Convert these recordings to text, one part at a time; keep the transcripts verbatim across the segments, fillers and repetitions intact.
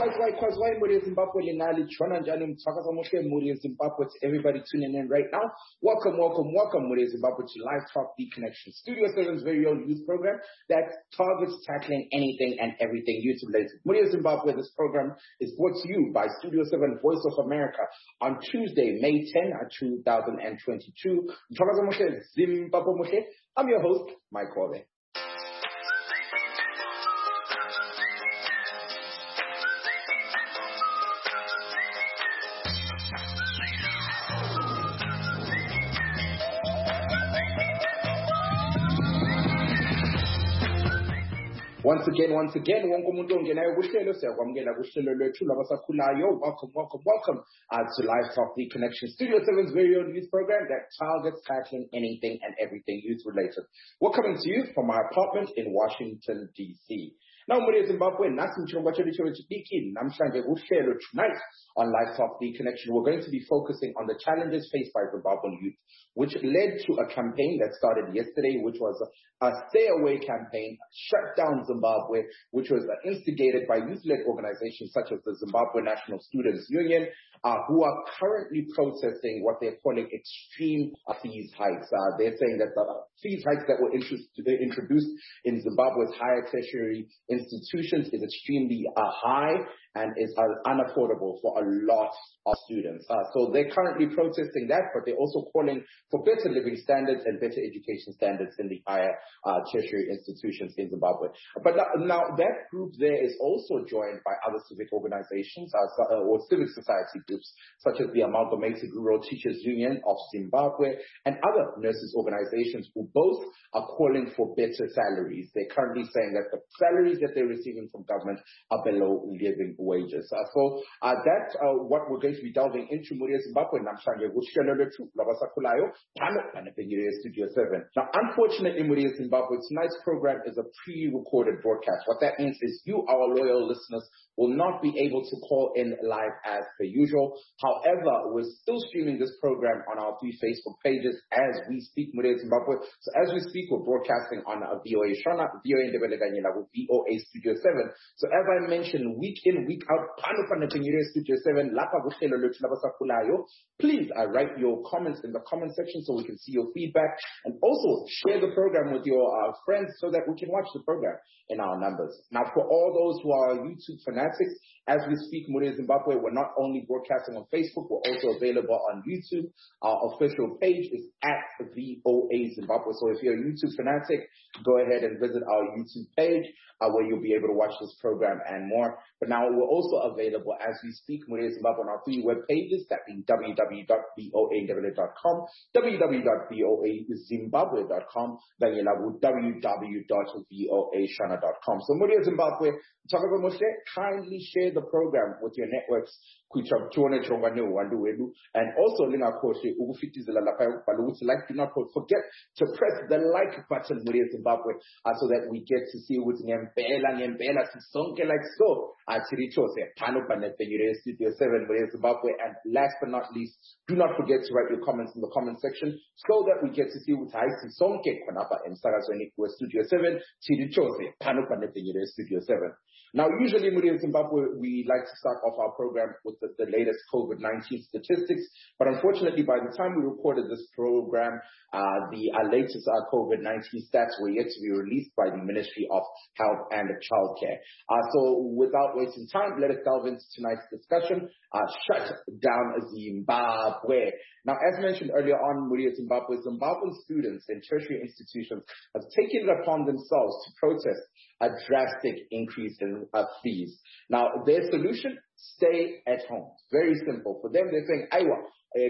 Kwazwai, Kwazwai, Muri Zimbabwe, Linali, Chona, Janim, Takazamushe, Muri Zimbabwe, to everybody tuning in right now. Welcome, welcome, welcome, Muri Zimbabwe, to Live Talk The Connection, Studio seven's very own youth program that targets tackling anything and everything youth related. Muri Zimbabwe, this program is brought to you by Studio seven Voice of America on Tuesday, May tenth, two thousand twenty-two. Takazamushe, Zimbabwe Mushe. I'm your host, Mike Orbe. Once again, once again, welcome, welcome, welcome, welcome uh, to Live Talk The Connection, Studio seven's very own youth program that targets tackling anything and everything youth related. We're coming to you from our apartment in Washington, D C Now, Muri Zimbabwe, tonight on Live Talk The Connection, we're going to be focusing on the challenges faced by Zimbabwean youth, which led to a campaign that started yesterday, which was a, a stay-away campaign, shut down Zimbabwe, which was instigated by youth-led organizations such as the Zimbabwe National Students Union, uh, who are currently protesting what they're calling extreme fees hikes. Uh, they're saying that the fees hikes that were introduced in Zimbabwe's higher tertiary institutions is extremely uh, high and is uh, unaffordable for a lot of students. Uh, so they're currently protesting that, but they're also calling for better living standards and better education standards in the higher uh, tertiary institutions in Zimbabwe. But now that group there is also joined by other civic organizations uh, or civic society groups, such as the Amalgamated Rural Teachers Union of Zimbabwe and other nurses organizations who both are calling for better salaries. They're currently saying that the salaries that they're receiving from government are below living wages. Uh, so uh, that's uh, what we're going to be delving into. Muri Zimbabwe, Studio seven. Now, unfortunately, Muri Zimbabwe, tonight's program is a pre-recorded broadcast. What that means is you, our loyal listeners, will not be able to call in live as per usual. However, we're still streaming this program on our three Facebook pages as we speak, Muri Zimbabwe. So as we speak, we're broadcasting on a V O A Shona, V O A Ndebele with V O A Studio seven. So as I mentioned, week in, week out, Studio seven, please uh, write your comments in the comment section so we can see your feedback, and also share the program with your uh, friends so that we can watch the program in our numbers. Now, for all those who are YouTube fanatics, as we speak, Muri Zimbabwe, we're not only broadcasting on Facebook, we're also available on YouTube. Our official page is at V O A Zimbabwe. So if you're a YouTube fanatic, go ahead and visit our YouTube page uh, where you'll be able to watch this program and more. But now we're also available as we speak, Muri Zimbabwe, on our three web pages, that being w w w dot v o a dot com, w w w dot v o a zimbabwe dot com, then you w w w dot v o a shana dot com. So Muri Zimbabwe, kindly share the program with your networks, and also like, do not forget to press the like button, Muri Zimbabwe, uh, so that we get to see what's ngempela ngempela sisonke like so. Studio seven, Muri Zimbabwe, and last but not least, do not forget to write your comments in the comment section so that we get to see what's sisonke khonapha emsakazweni we Studio seven, Studio seven. Now, usually, Muri Zimbabwe, we like to start off our program with the, the latest COVID nineteen statistics, but unfortunately, by the time we recorded this program, uh, the uh, latest uh, COVID nineteen stats were yet to be released by the Ministry of Health and Childcare. Uh, so, without wasting time, let us delve into tonight's discussion. Uh, shut down Zimbabwe. Now, as mentioned earlier on, Muri Zimbabwe, Zimbabwean students in tertiary institutions have taken it upon themselves to protest a drastic increase in uh, fees. Now, their solution, stay at home. Very simple. For them, they're saying, Aiwa,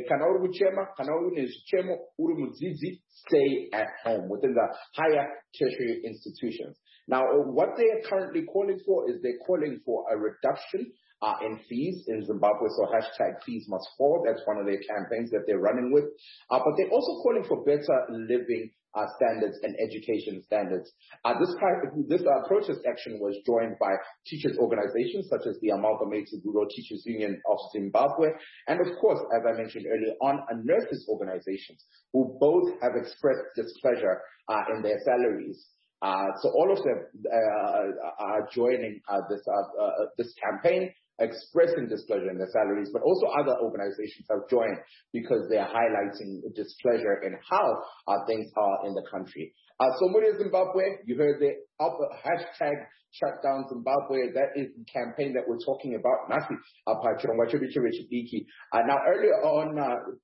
stay at home within the higher tertiary institutions. Now, what they are currently calling for is they're calling for a reduction uh, in fees in Zimbabwe. So hashtag fees must fall. That's one of their campaigns that they're running with. Uh, but they're also calling for better living Uh, standards and education standards. Uh, this this uh, protest action was joined by teachers' organizations such as the Amalgamated Rural Teachers Union of Zimbabwe, and of course, as I mentioned earlier on, a nurses organizations who both have expressed displeasure uh, in their salaries. Uh, so all of them uh, are joining uh, this uh, uh, this campaign. expressing displeasure in their salaries, but also other organizations have joined because they're highlighting displeasure in how uh, things are in the country. Uh, so Muria Zimbabwe, you heard the up, hashtag shutdown Zimbabwe. That is the campaign that we're talking about. Uh, now earlier on,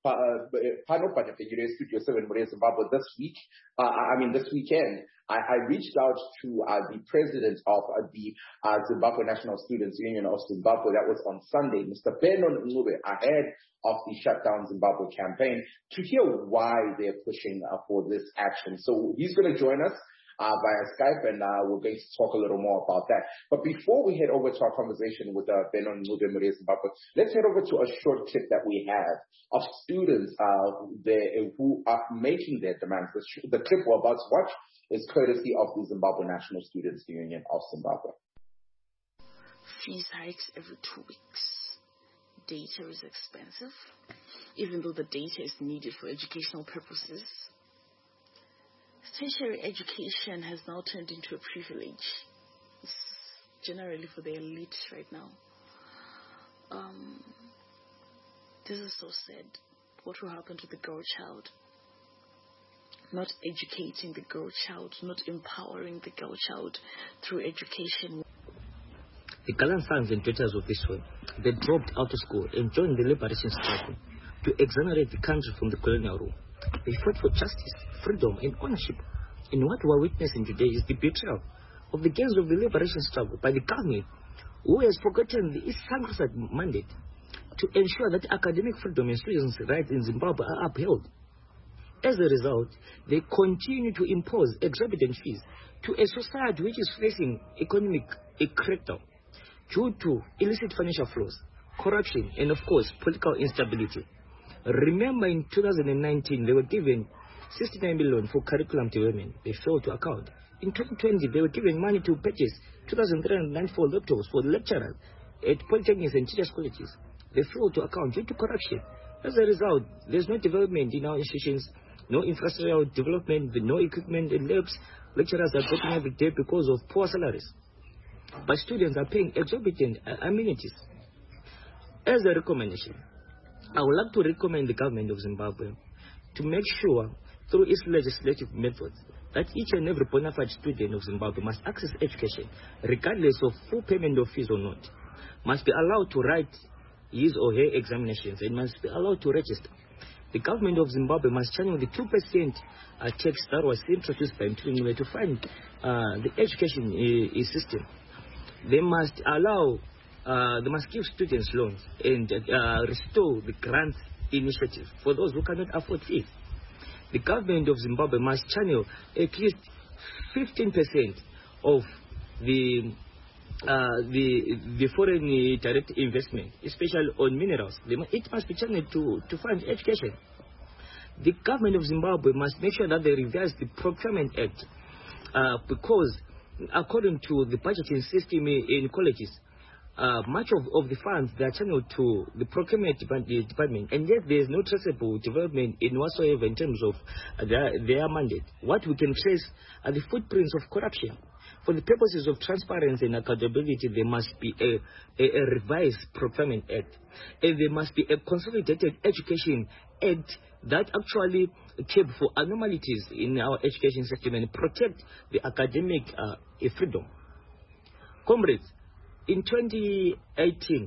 uh, Studio seven Muria Zimbabwe this week, uh, I mean this weekend, I, I reached out to uh, the president of uh, the uh, Zimbabwe National Students Union of Zimbabwe. That was on Sunday, Mister Benon Ncube, ahead of the Shutdown Zimbabwe campaign, to hear why they're pushing uh, for this action. So he's going to join us uh, via Skype, and uh, we're going to talk a little more about that. But before we head over to our conversation with uh, Benon Ncube, Muria Zimbabwe, let's head over to a short clip that we have of students uh, there who are making their demands. The, the clip we're about to watch is courtesy of the Zimbabwe National Students Union of Zimbabwe. Fees hikes every two weeks. Data is expensive, even though the data is needed for educational purposes. Tertiary education has now turned into a privilege. It's generally for the elite right now. Um, this is so sad. What will happen to the girl child? Not educating the girl child, not empowering the girl child through education. The gallant sons and daughters of this world, they dropped out of school and joined the liberation struggle to exonerate the country from the colonial rule. They fought for justice, freedom, and ownership. And what we're witnessing today is the betrayal of the gains of the liberation struggle by the government, who has forgotten its sacrosanct mandate to ensure that academic freedom and students' rights in Zimbabwe are upheld. As a result, they continue to impose exorbitant fees to a society which is facing economic crackdown due to illicit financial flows, corruption, and of course, political instability. Remember, in two thousand nineteen, they were given sixty-nine billion dollars for curriculum development. They failed to account. In twenty twenty, they were given money to purchase two thousand three hundred ninety-four laptops for lecturers at polytechnics and teachers' colleges. They failed to account due to corruption. As a result, there's no development in our institutions, no infrastructural development, no equipment and labs. Lecturers are dropping every day because of poor salaries. But students are paying exorbitant amenities. As a recommendation, I would like to recommend the government of Zimbabwe to make sure, through its legislative methods, that each and every bona fide student of Zimbabwe must access education, regardless of full payment of fees or not, must be allowed to write his or her examinations, and must be allowed to register. The government of Zimbabwe must channel the two percent uh, tax that was introduced by Mtuli to fund uh, the education uh, system. They must allow, uh, they must give students loans and uh, restore the grant initiative for those who cannot afford fees. The government of Zimbabwe must channel at least fifteen percent of the uh, the the foreign uh, direct investment, especially on minerals. They, it must be channeled to, to fund education. The government of Zimbabwe must make sure that they revise the Procurement Act uh, because according to the budgeting system in colleges, uh, much of, of the funds they are channeled to the procurement department, and yet there is no traceable development in whatsoever in terms of their, their mandate. What we can trace are the footprints of corruption. For the purposes of transparency and accountability, there must be a, a, a revised Procurement Act, and there must be a consolidated education act that actually keep for anomalies in our education system and protect the academic uh, freedom. Comrades, in twenty eighteen,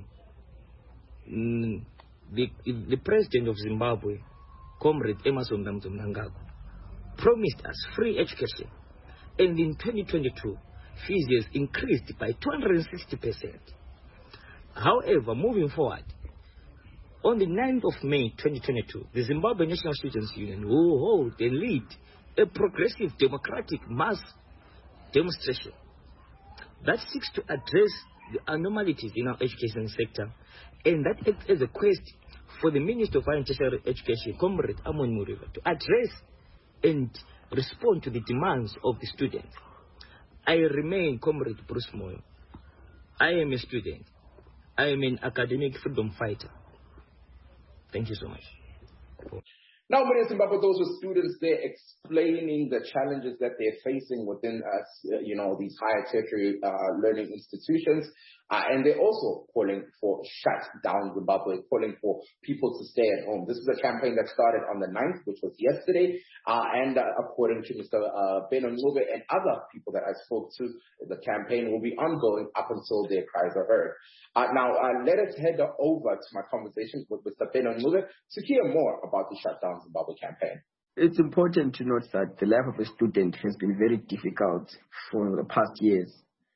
mm, the, the president of Zimbabwe, Comrade Emmerson Mnangagwa, promised us free education, and in twenty twenty-two, fees has increased by two hundred sixty percent. However, moving forward, on the ninth of May twenty twenty-two, the Zimbabwe National Students Union will hold and lead a progressive democratic mass demonstration that seeks to address the anomalies in our education sector, and that acts as a quest for the Minister of Higher and Tertiary Education, Comrade Amon Muriva, to address and respond to the demands of the students. I remain Comrade Bruce Moyo. I am a student. I am an academic freedom fighter. Thank you so much. Now, Mr. Zimbabwe, those were students there explaining the challenges that they're facing within, uh, you know, these higher tertiary uh, learning institutions. Uh, and they're also calling for shut down Zimbabwe, calling for people to stay at home. This is a campaign that started on the ninth, which was yesterday. Uh, and uh, according to Mister Uh, Beno Ncube and other people that I spoke to, the campaign will be ongoing up until their cries are heard. Uh, now, uh, let us head over to my conversation with Mister Beno Ncube to hear more about the Shutdown Zimbabwe campaign. It's important to note that the life of a student has been very difficult for the past years.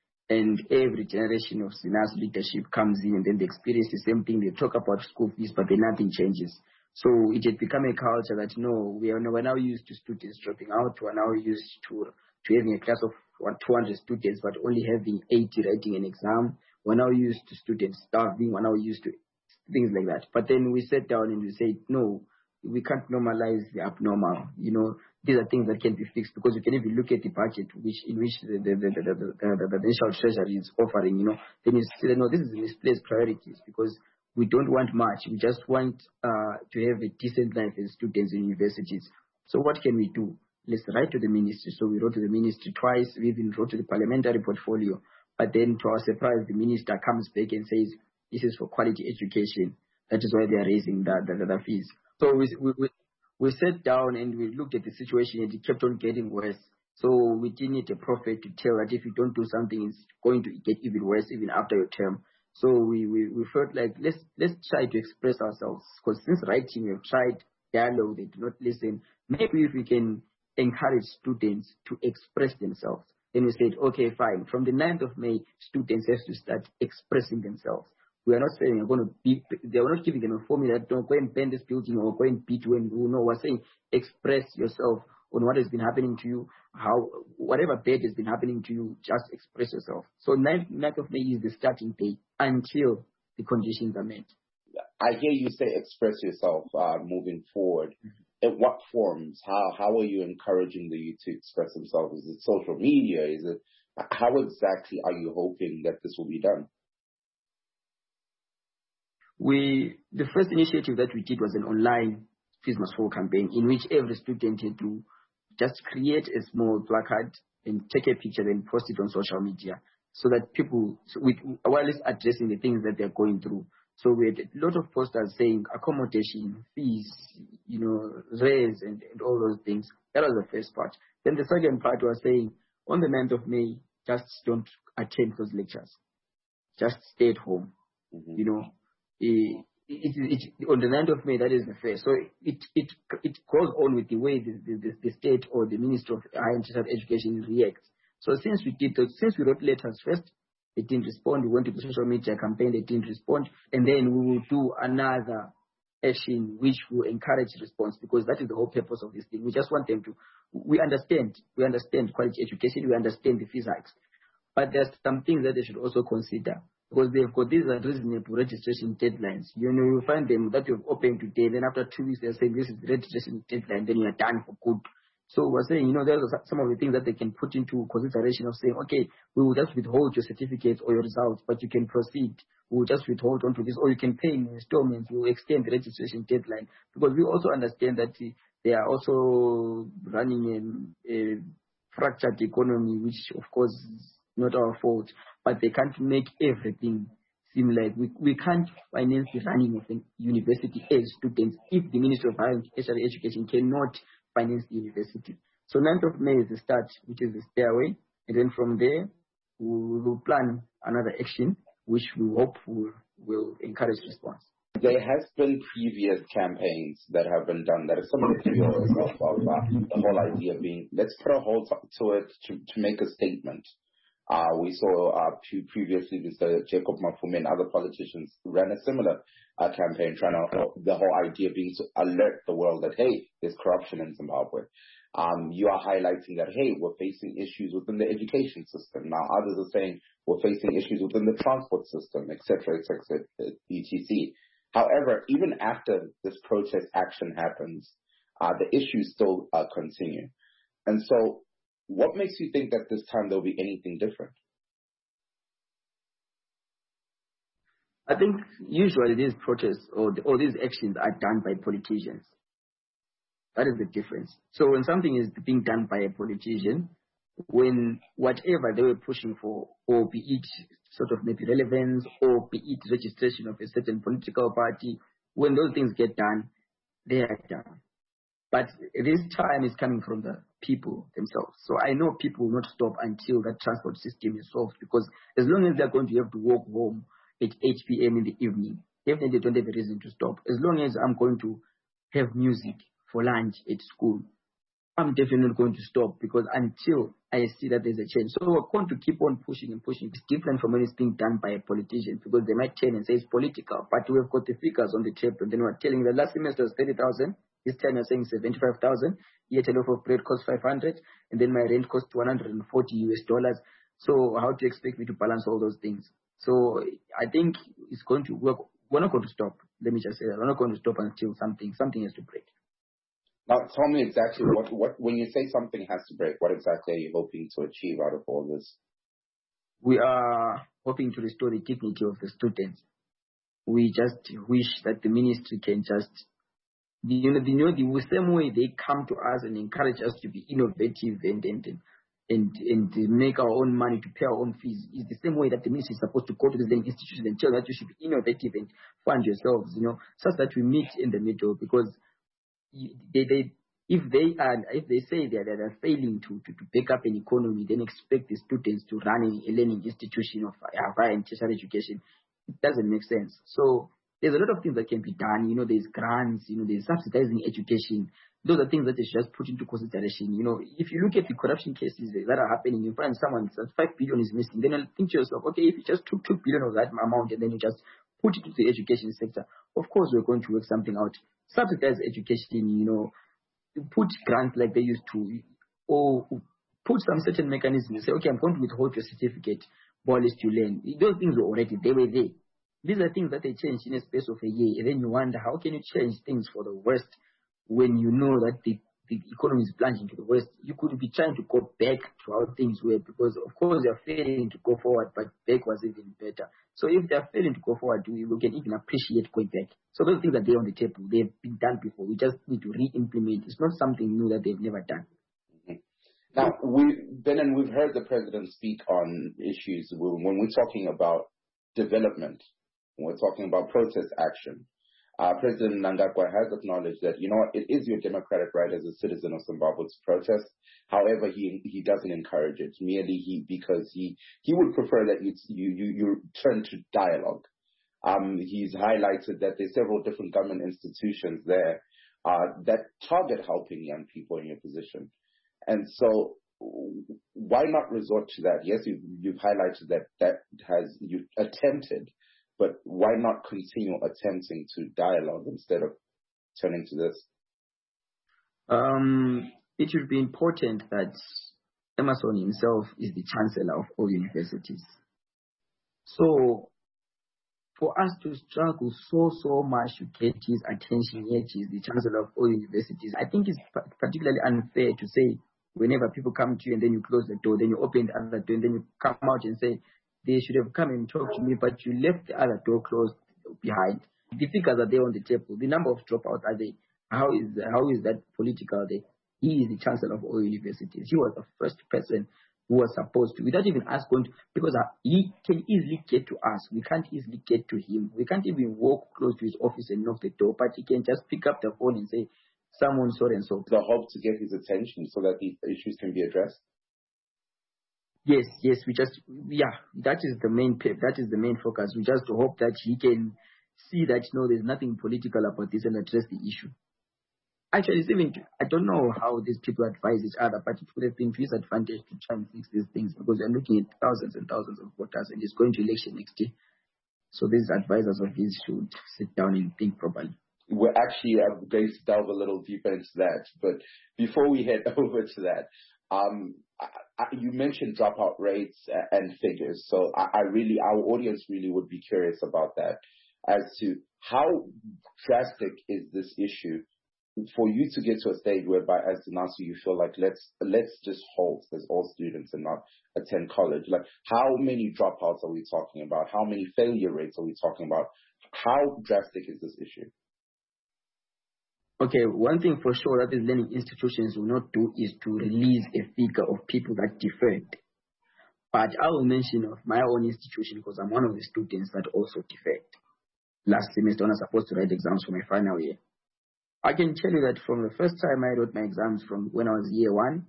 And every generation of SINAS leadership comes in and then they experience the same thing. They talk about school fees, but then nothing changes. So it has become a culture that, no, we are, we're now used to students dropping out. We're now used to, to having a class of two hundred students, but only having eighty writing an exam. We're now used to students starving. We're now used to things like that. But then we sat down and we said, no, we can't normalize the abnormal. You know, these are things that can be fixed, because you can even look at the budget which in which the the the, the, the, the, the national treasury is offering, you know, then you say, no, this is misplaced priorities, because we don't want much. We just want uh, to have a decent life as students in universities. So what can we do? Let's write to the ministry. So we wrote to the ministry twice. We even wrote to the parliamentary portfolio. But then to our surprise, the minister comes back and says, this is for quality education. That is why they are raising the, the, the fees. So we, we, we sat down and we looked at the situation, and it kept on getting worse. So we didn't need a prophet to tell that if you don't do something, it's going to get even worse even after your term. So we, we, we felt like let's let's try to express ourselves, because since writing we have tried dialogue, they do not listen. Maybe if we can encourage students to express themselves. Then we said, okay, fine. From the ninth of May, students have to start expressing themselves. We are not saying we're going to beat, they are not giving them a formula that don't go and bend this building or go and beat when you know. We're saying express yourself on what has been happening to you, how whatever bad has been happening to you, just express yourself. So ninth of May is the starting date until the conditions are met. I hear you say express yourself uh, moving forward. Mm-hmm. In what forms? How how are you encouraging the youth to express themselves? Is it social media? Is it how exactly are you hoping that this will be done? We the first initiative that we did was an online Fees Must Fall campaign, in which every student had to just create a small placard and take a picture and post it on social media, so that people, so we, while it's addressing the things that they're going through. So we had a lot of posters saying accommodation, fees, you know, raise and, and all those things. That was the first part. Then the second part was saying, on the ninth of May, just don't attend those lectures. Just stay at home. Mm-hmm. You know, it, it, it, it, on the ninth of May, that is the first. So it it it goes on with the way the, the, the state or the Ministry of Higher and Tertiary Education reacts. So since we did those, since we wrote letters first, they didn't respond. We went to the social media campaign, they didn't respond. And then we will do another action which will encourage response, because that is the whole purpose of this thing. We just want them to, we understand, we understand quality education, we understand the fees hikes. But there's some things that they should also consider, because they've got these unreasonable registration deadlines. You know, you find them that you've opened today, then after two weeks they're saying this is the registration deadline, then you're done for good. So we're saying, you know, there's some of the things that they can put into consideration of saying, okay, we will just withhold your certificates or your results, but you can proceed. We will just withhold onto this, or you can pay in installments. We will extend the registration deadline, because we also understand that they are also running a, a fractured economy, which of course is not our fault, but they can't make everything seem like we, we can't finance the running of a university as students if the Ministry of Higher and Tertiary Education cannot finance the university. So ninth of May is the start, which is the stairway, and then from there we will plan another action which we hope will, will encourage response. There has been previous campaigns that have been done that are similar to yours of, of uh, the whole idea being, let's put a hold to it to, to make a statement. Uh, we saw uh, previously Mister Jacob Mafume and other politicians ran a similar uh, campaign, trying to, uh, the whole idea being to alert the world that, hey, there's corruption in Zimbabwe. Um, you are highlighting that, hey, we're facing issues within the education system. Now others are saying we're facing issues within the transport system, et cetera, et cetera, et cetera. However, even after this protest action happens, uh, the issues still uh, continue. And so, what makes you think that this time there'll be anything different? I think usually these protests or, the, or these actions are done by politicians. That is the difference. So when something is being done by a politician, when whatever they were pushing for, or be it sort of maybe relevance, or be it registration of a certain political party, when those things get done, they are done. But this time is coming from the people themselves. So I know people will not stop until that transport system is solved, because as long as they're going to have to walk home at eight p.m. in the evening, definitely they don't have a reason to stop. As long as I'm going to have music for lunch at school, I'm definitely not going to stop, because until I see that there's a change. So we're going to keep on pushing and pushing. It's different from when it's being done by a politician, because they might turn and say it's political, but we've got the figures on the table. And then we're telling the last semester was thirty thousand. This time you're saying seventy-five thousand. Yet a loaf of bread costs five hundred, and then my rent costs one hundred forty U S dollars. So how do you expect me to balance all those things? So I think it's going to work. We're not going to stop. Let me just say that. We're not going to stop until something something has to break. Now, tell me exactly what, what, when you say something has to break, what exactly are you hoping to achieve out of all this? We are hoping to restore the dignity of the students. We just wish that the ministry can just, you know, the, you know, the same way they come to us and encourage us to be innovative and and and, and to make our own money, to pay our own fees, is the same way that the ministry is supposed to go to the institutions and tell that you should be innovative and fund yourselves, you know, such that we meet in the middle, because They, they, if they are, if they say that they are failing to, to, to pick up an economy, then expect the students to run a learning institution of higher and tertiary education. It doesn't make sense. So there's a lot of things that can be done. You know, there's grants, you know, there's subsidizing education. Those are things that they should just put into consideration. You know, if you look at the corruption cases that are happening, you find someone says five billion is missing. Then you'll think to yourself, okay, if you just took two billion of that amount and then you just put it to the education sector, of course we're going to work something out. Subsidize education, you know, put grants like they used to, or put some certain mechanisms. Say, okay, I'm going to withhold your certificate, while you learn. Those things were already, they were there. These are things that they changed in a space of a year. And then you wonder, how can you change things for the worst when you know that the, the economy is plunging to the worst? You could be trying to go back to how things were, because of course they're failing to go forward, but back was even better. So if they're failing to go forward, we, we can even appreciate going back. So those things are there on the table. They've been done before. We just need to re-implement. It's not something new that they've never done. Mm-hmm. Now, we, Ben, and we've heard the president speak on issues when we're talking about development, when we're talking about protest action. Uh, President Mnangagwa has acknowledged that, you know what, it is your democratic right as a citizen of Zimbabwe to protest. However, he he doesn't encourage it, merely he because he, he would prefer that you, you, you, you turn to dialogue. Um, he's highlighted that there's several different government institutions there uh, that target helping young people in your position. And so why not resort to that? Yes, you've, you've highlighted that that has you attempted, but why not continue attempting to dialogue instead of turning to this? Um, it would be important that Emmerson himself is the chancellor of all universities. So for us to struggle so, so much to get his attention, yet he's the chancellor of all universities, I think it's particularly unfair to say whenever people come to you and then you close the door, then you open the other door, and then you come out and say, they should have come and talked to me, but you left the other door closed behind. The figures are there on the table. The number of dropouts are there. How is how is that political there? He is the chancellor of all universities. He was the first person who was supposed to, without even us going to, because he can easily get to us. We can't easily get to him. We can't even walk close to his office and knock the door, but he can just pick up the phone and say, someone so and so. The hope to get his attention so that these issues can be addressed? Yes, yes, we just, yeah, that is the main, that is the main focus. We just hope that he can see that, no, there's nothing political about this and address the issue. Actually, it's even, I don't know how these people advise each other, but it would have been to his advantage to try and fix these things, because they're looking at thousands and thousands of voters and he's going to election next year. So these advisors of his should sit down and think properly. We're actually uh, going to delve a little deeper into that, but before we head over to that, um, I, I, you mentioned dropout rates and figures, so I, I really, our audience really would be curious about that, as to how drastic is this issue for you to get to a stage whereby, as Dinasu, you feel like let's let's just halt as all students and not attend college. Like, how many dropouts are we talking about? How many failure rates are we talking about? How drastic is this issue? Okay, one thing for sure that these learning institutions will not do is to release a figure of people that deferred. But I will mention of my own institution because I'm one of the students that also deferred. Last semester when I was supposed to write exams for my final year. I can tell you that from the first time I wrote my exams from when I was year one,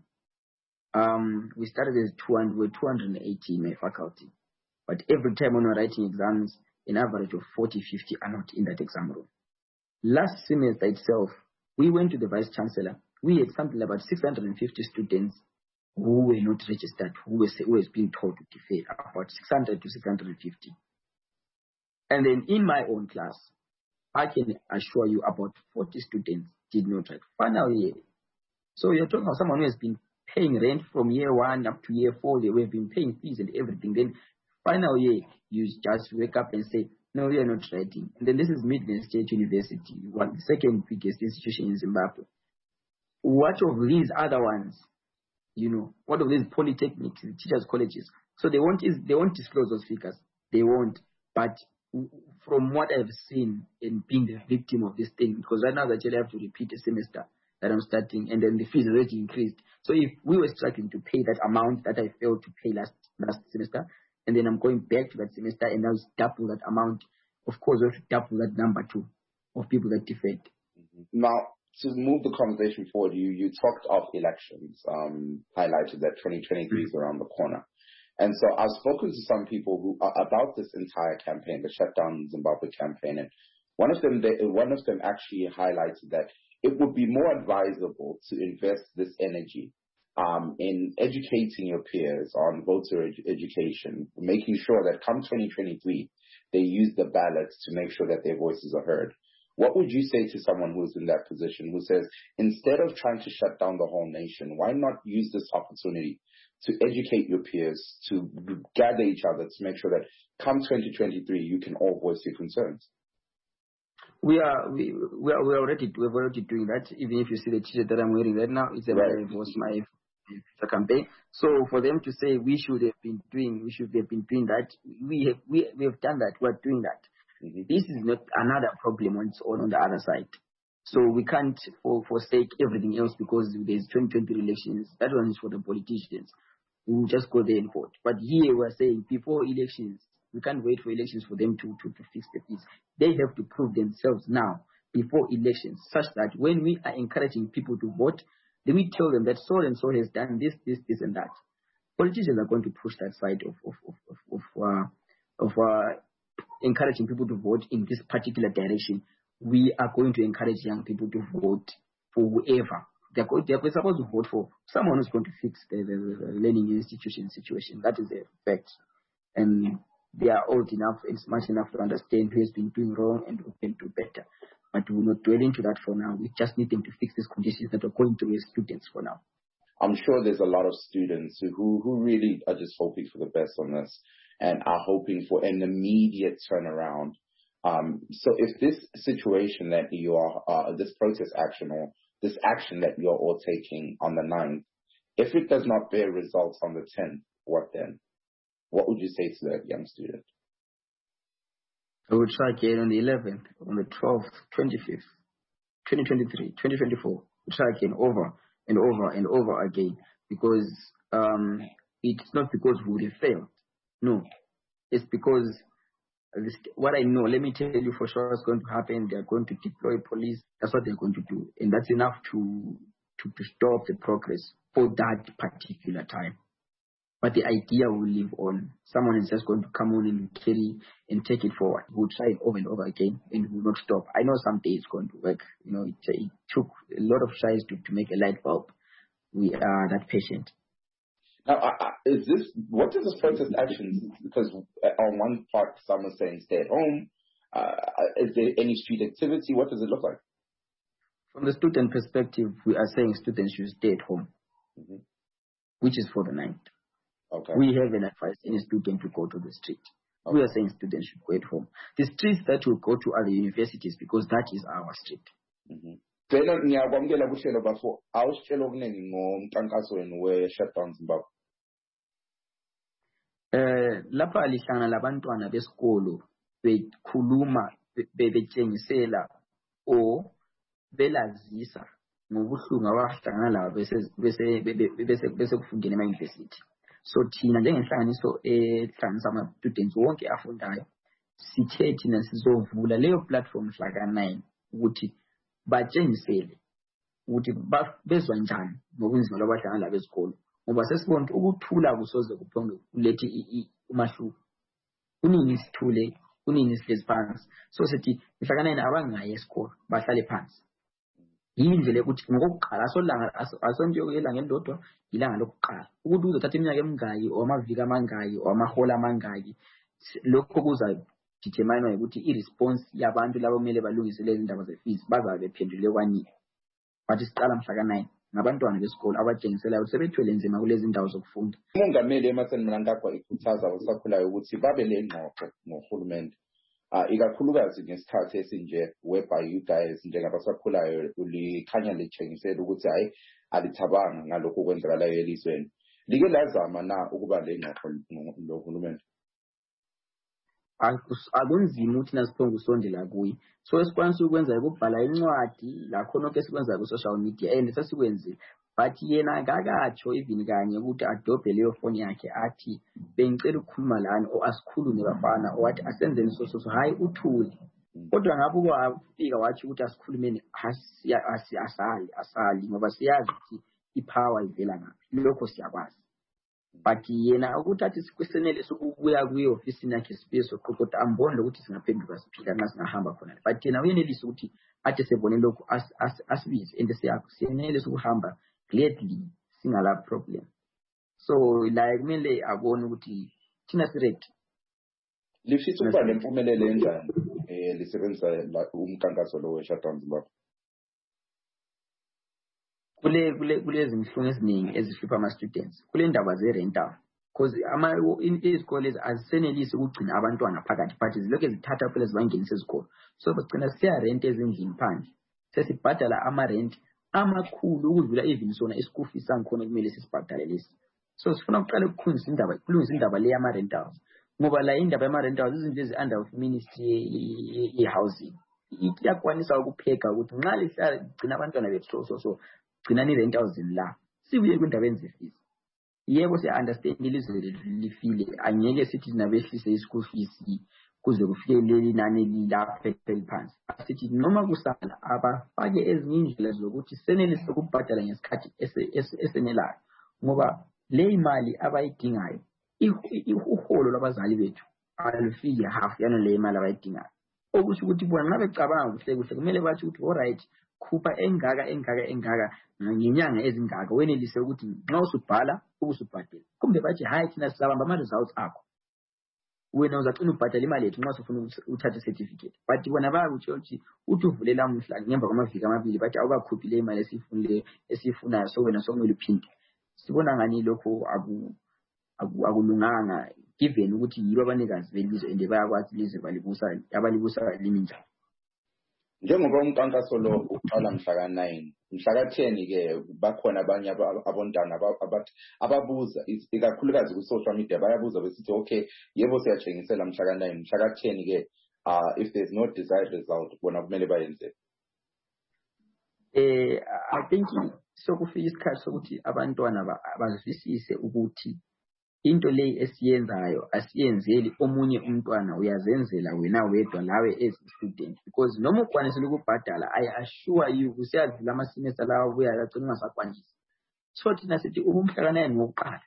um, we started as two hundred, we were two hundred eighty in my faculty. But every time when we were writing exams, an average of forty, fifty are not in that exam room. Last semester itself, we went to the Vice Chancellor. We had something about six hundred fifty students who were not registered, who were, who was being told to defer, about six hundred to six hundred fifty. And then in my own class, I can assure you about forty students did not write final year. So you're talking about someone who has been paying rent from year one up to year four. They have been paying fees and everything. Then final year, you just wake up and say, no, we are not writing. And then this is Midland State University, one the second biggest institution in Zimbabwe. What of these other ones? You know, what of these polytechnics, teachers' colleges? So they won't they won't disclose those figures. They won't. But from what I've seen in being the victim of this thing, because right now I actually have to repeat a semester that I'm starting, and then the fees already increased. So if we were struggling to pay that amount that I failed to pay last last semester, and then I'm going back to that semester and now double that amount, of course we have to double that number too of people that deferred. Now, to move the conversation forward, you, you talked of elections, um, highlighted that twenty twenty-three is around the corner. And so I've spoken to some people who uh, about this entire campaign, the Shutdown Zimbabwe campaign, and one of them, they, one of them actually highlighted that it would be more advisable to invest this energy um, in educating your peers on voter ed- education, making sure that come twenty twenty-three, they use the ballots to make sure that their voices are heard. What would you say to someone who's in that position who says, instead of trying to shut down the whole nation, why not use this opportunity to educate your peers, to gather each other, to make sure that come twenty twenty-three, you can all voice your concerns? We are we we are, we are already we're already doing that. Even if you see the t-shirt that I'm wearing right now, it's a Right. voice my campaign. So for them to say we should have been doing, we should have been doing that, we have we we have done that. We're doing that. Mm-hmm. This is not another problem on its own on the other side. So we can't for, forsake everything else because there's twenty twenty elections. That one is for the politicians. We will just go there and vote. But here we're saying before elections, we can't wait for elections for them to, to, to fix the peace. They have to prove themselves now before elections, such that when we are encouraging people to vote, then we tell them that so and so has done this, this, this, and that. Politicians are going to push that side of of of of, of, uh, of uh, encouraging people to vote in this particular direction. We are going to encourage young people to vote for whoever. They're, going, they're supposed to vote for someone who's going to fix the, the, the learning institution situation. That is a fact. And they are old enough and smart enough to understand who has been doing wrong and who can do better. But we will not dwell into that for now. We just need them to fix these conditions that are going through as students for now. I'm sure there's a lot of students who, who really are just hoping for the best on this and are hoping for an immediate turnaround. Um, so if this situation that you are, uh, this protest action or this action that you're all taking on the ninth, if it does not bear results on the tenth, what then? What would you say to that young student? I will try again on the eleventh, on the twelfth, twenty-fifth, twenty twenty-three, twenty twenty-four. We'll try again over and over and over again because um, it's not because we would have failed. No, it's because this, what I know, let me tell you for sure what's going to happen. They're going to deploy police. That's what they're going to do. And that's enough to, to, to stop the progress for that particular time. But the idea will live on. Someone is just going to come on and carry and take it forward. We'll try it over and over again and we'll not stop. I know someday it's going to work. You know, it, it took a lot of tries to, to make a light bulb. We are that patient. Now, uh, is this, what does this protest action, because on one part, some are saying stay at home. Uh, is there any street activity? What does it look like? From the student perspective, we are saying students should stay at home, mm-hmm. which is for the ninth. Okay. We haven't advised any student to go to the street. Okay. We are saying students should go at home. The streets that will go to other universities, because that is our street. Mm-hmm. Phela ngiyakwamukela kuhlelo bafo awusitshela okuningi ngomnkankaso wenu we-Shutdown Zimbabwe. Eh lapha lihlangana labantwana besikolo bekhuluma betshengisela o belazisa ngobuhlungu abahlangana labo bese bese bese bese kufundela ema-university. So thina njengenhlanganiso ehlanganisa ama-students wonke afundayo sithe thina sizovula leyo platform mhla ka nine ukuthi batshengisele ukuthi bezwa njani ngobunzima labahlangana labo esikolo, ngoba sesibona ukuthi ukuthula kusoze kuphonge kulethi umahluko. Kunini sithule, kunini sihlezi phansi. So sithi mhla ka nine abangayi esikolo bahlale phansi. Yindlela yokuthi ngokuqala asolanga asonto elanga elilodwa ilanga lokuqala ukuthi uzothatha iminyaka emingaki or amaviki amangaki or amahola amangaki, lokho kuza determine ukuthi i-response yabantu labo kumele balungise lezi ndaba ze-fees bazabe bephendule kwanini. Bathi siqala mhla ka nine ngabantwana besikolo abatshengiselayo sebethwele nzima kulezi ndawo zokufunda. Umongameli Emmerson Mnangagwa ikhuthaza abasakhulayo ukuthi babe lengxoxo ngohulumende, ikakhulukazi ngesikhathi esinje whereby you guys njengabasakhulayo likhanya litshengisela ukuthi hayi alithabanga ngalokho kwenzakalayo elizweni. Like lazama na ukuba lengxoxo nohulumende? Akunzima ukuthi nasiphonga usondela kuye. So esikwanisa ukwenza ukubhala incwadi la khona ke sikwenza ku social media and sesikwenzile, but yena akakatsho even kanye ukuthi adobhe leyo phone yakhe athi bengicela ukukhuluma lani o asikhulume bafana o wathi asenzeni so so hayi uthule. Kodwa ngabe kwafika wathi ukuthi asikhulumeni asali asali ngoba siyazi ukuthi ipower ivela ngaphi, lokho siyakwazi. But yena ukuthi athi sikwesenele sokubuya kuyo office yakhe space oqoqoda ambone ukuthi singaphenduka siphila nxa singahamba khona, but yena uyenelisa ukuthi athi sebone lokho asibize and siyakho siyenelisa ukuhamba gladly singala problem. So la kumele abone ukuthi thina siready. Lifisa ukuba lempumelelo enjani eh lisebenza umkankaso lo we-Shutdown Zimbabwe? Kule kule kulezi mhlungu eziningi ezihlupha ama-students kule ndaba ze-rental, because ama izikole azisenelisi ukugcina abantwana phakathi but zilokhu zithatha phela zibangenisa ezikolo. So bagcina siya rent ezindlini phandle, sesibhadala ama-rent amakhulu ukudlula even sona ischool fees sangikhona kumele sisibhadale lesi. So sifuna ukuqala ukukhulisa indaba kulungisa indaba le yama-rentals, ngoba la indaba yama-rentals izinto ezi-under of ministry ye-housing iyakwanisa ukupheka ukuthi nxa lihlala gcina abantwana bethu so so gcinani i-rentals la sibuye kwindaba ze-fees. Yebo siya-understand ilizwe lifile, angeke sithi nabehlise i-school fees kuze kufike leli nani lilapha eliphansi. Asithi noma kusala abafake ezinye indlela zokuthi senelise ukubhadala ngesikhathi esenelayo, ngoba le imali abayidingayo iholo lwabazali bethu alufike half yana le imali abayidingayo. Okusho ukuthi bona nxa becabanga kuhle kuhle kumele bathi ukuthi alright khupha engaka engaka engaka ngenyanga ezingaka wenelise ukuthi nxa usubhala ubusubhadela. Kumbe bathi hayi thina sizabamba ama-results akho, wena uzagcina ubhadala imali yethu nxa usufuna uthatha certificate. But bona bayakutsho ukuthi uthi uvulela umhla ngemva kwamaviki amabili bathi awukakhuphi le imali esiyifunile esiyifunayo, so wena sokumele uphinde. Sibona ngani lokho akulunganga given ukuthi yibo abanikazi belizwe and bayakwazi ilizwe balibusa abalibusa limi njani. Njengoba umkankaso lo uqala mhla ka nine, mhla ka ten ke bakhona abanye abontanga ababuza ikakhulukazi ku social media bayabuza besithi okay yebo siyathengisela mhla ka nine, mhla ka ten ke uh if there's no desired result bona kumele bayenze. Eh I think sokufika isikhathi sokuthi abantwana bazwisise ukuthi into le esiyenzayo asiyenzeli omunye umntwana, uyazenzela wena wedwa lawe as a student, because noma ukwanisela ukubhadala I assure you kusiyadlula ama semester lawo buya yagcina ungasakwanisi. So thina sithi umhla ka nine ngokuqala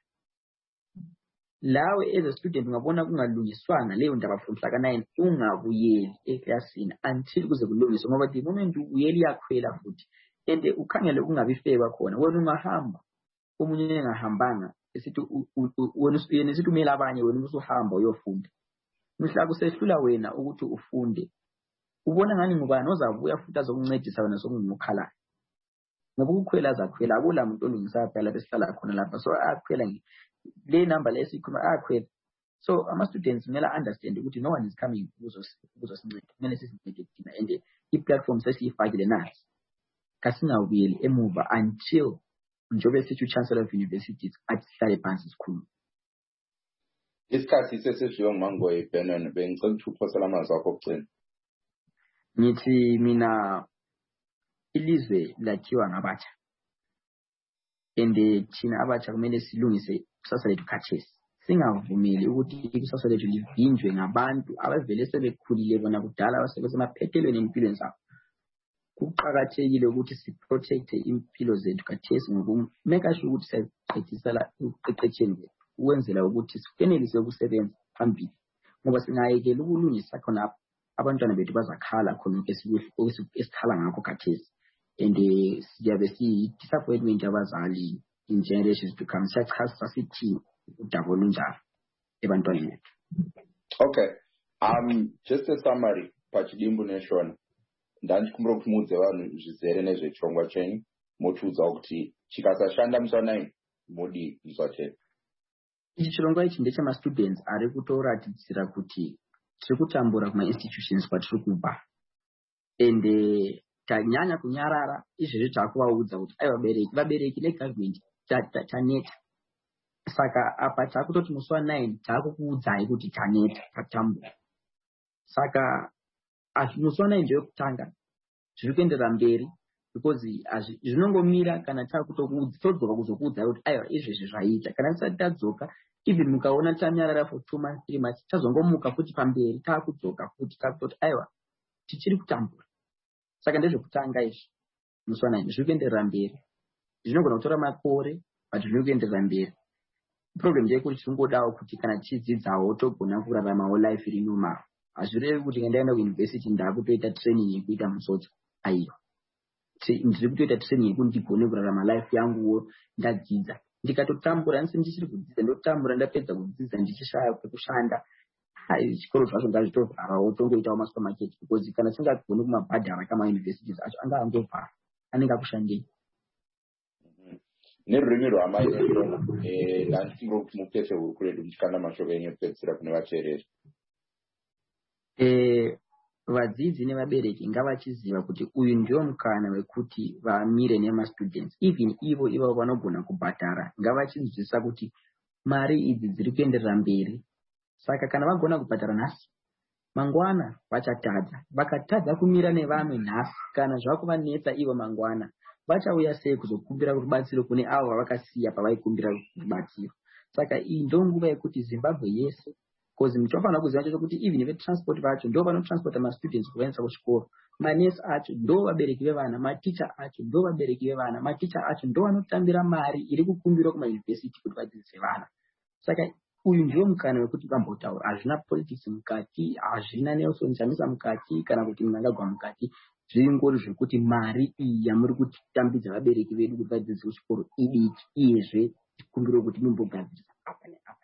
lawe as a student ungabona kungalungiswana leyo ndaba mhla ka nine ungabuyeli eklasini until kuze kulungiswe, ngoba the moment uyeli yakhwela futhi and ukhangele kungabi fair khona wena ungahamba omunye engahambanga esithi wena usiyene esithi umela abanye wena usuhamba uyofunda. Mhla kusehlula wena ukuthi ufunde ubona ngani ngubani ozavuya futhi azokuncedisa wena sokungukhala, ngoba ukukhwela azakhwela akula muntu olungisa phela besihlala khona lapha, so akhwela le number lesikhuluma akhwela. So ama students kumele understand ukuthi no one is coming ukuzosinceda, kumele sisincede thina and i-platform sesiyifakile nathi kasingawuyeli emuva until njobe sithi uchancellor of universities athi sihlale phansi sikhulu. Isikhathi sesidliwe nguMangoyi Benon, bengicela ukuthi uphosela amazwi akho okugcina. Ngithi mina ilizwe lakhiwa ngabatsha, and thina abatsha kumele silungise kusasa lethu khathesi. Singavumeli ukuthi ikusasa lethu livinjwe ngabantu abavele sebekhulile bona kudala abasebesemaphethelweni empilweni zabo. Kuqakathekile ukuthi siprotecte impilo zethu khathesi ngokumeka sure ukuthi siyaqedisela ekuqeqetsheni kwethu ukwenzela ukuthi sikenelise ukusebenza phambili, ngoba singayekela ukulungisa khona abantwana bethu bazakhala khona esikhala ngakho khathesi, and siyabe siyi-disappointment abazali in generations to come. Siyachasa sithi udaba lunjalo ebantwaneni bethu. Okay, um just a summary pachidimbu neshona ndandikumbuka kuti mudze vanhu zvizere nezvechirongwa chenyu motiudza kuti chikasashanda musi wanai modi izvateni. Ichi chirongwa ichi ndechama-students ari kutoratidzira kuti tiri kutambura kuma-institutions kwatiri kubva, and tanyanya kunyarara izvezvi taakuvaudza kuti ai vabereki vabereki negovernment taneta. Saka apa taakutoti musi wanai taakukuudzai kuti taneta tatambura. Saka musi wanai ndeyokutanga zviri kuendera mberi, because zvinongomira kana taakutodzoka kuzokuudzai kuti aiwa izvezvi zvaita. Kana tisati tadzoka, even mukaona tanyarara for two months three months, tazongomuka kuti pamberi taakudzoka kuti taakutoti aiwa tichiri kutambura. Saka ndezvekutanga izvi musi wanai zviri kuenderera mberi. Zvinogona kutora makore but zviri kuenderera mberi. Problem ndeyekuti tinongodawo kuti kana tichidzidzawo togona kuraramawo life iri normal. Hazvirevi kuti kandaenda kuuniversity ndaakutoita training yekuita musodza. Aiwa, ndiri kutoita training yekuti ndigone kurarama life yanguwo ndadzidza. Ndikatotambura ndisi ndichiri kudzidza ndotambura ndapedza kudzidza ndichishaya kwekushanda, hai chikoro zvacho ngazvitovharawo tongoitawo masupermarket, because kana tisingagoni kumabhadhara kama-universities acho anga angovhara, anenge akushandei. Nerurimi rwamai neshona ndandikumbuka kuti mupese huru kuredu muchikanda mashoko enyu ekupedzisira kune vateereri. Eh, vadzidzi nevabereki ngavachiziva kuti uyu ndio mukana wekuti vamire nema-students, even ivo ivo vanogona kubhadhara ngavachinzwisisa kuti mari idzi dziri kuenderera mberi. Saka kana vagona kubhadhara nhasi, mangwana vachatadza. Vakatadza kumira nevamwe nhasi, kana zvakuvanetsa ivo mangwana, vachauya sei kuzokumbira rubatsiro kune avo vavakasiya pavaikumbira rubatsiro. Saka iyi ndo nguva yekuti Zimbabwe yese, because muchofanira kuziva chacho kuti even vetransport vacho ndo vanotransporta ma-students kuvaendesa kuchikoro, manesi acho ndo vabereki vevana, maticha acho ndo vabereki vevana, maticha acho ndo vanotambira mari iri kukumbirwa kumauniversity kuti vadzidzise vana. Saka uyu ndio mukana wekuti vambotaura. Hazvina politics mukati, hazvina Nelson Chamisa mukati, kana kuti Mnangagwa mukati. Zvingori zvekuti mari iyi yamuri kutambidza vabereki vedu kuti vadzidzise kuchikoro idiki, iyezve tikumbire kuti mumbogadzirisa apa neapa.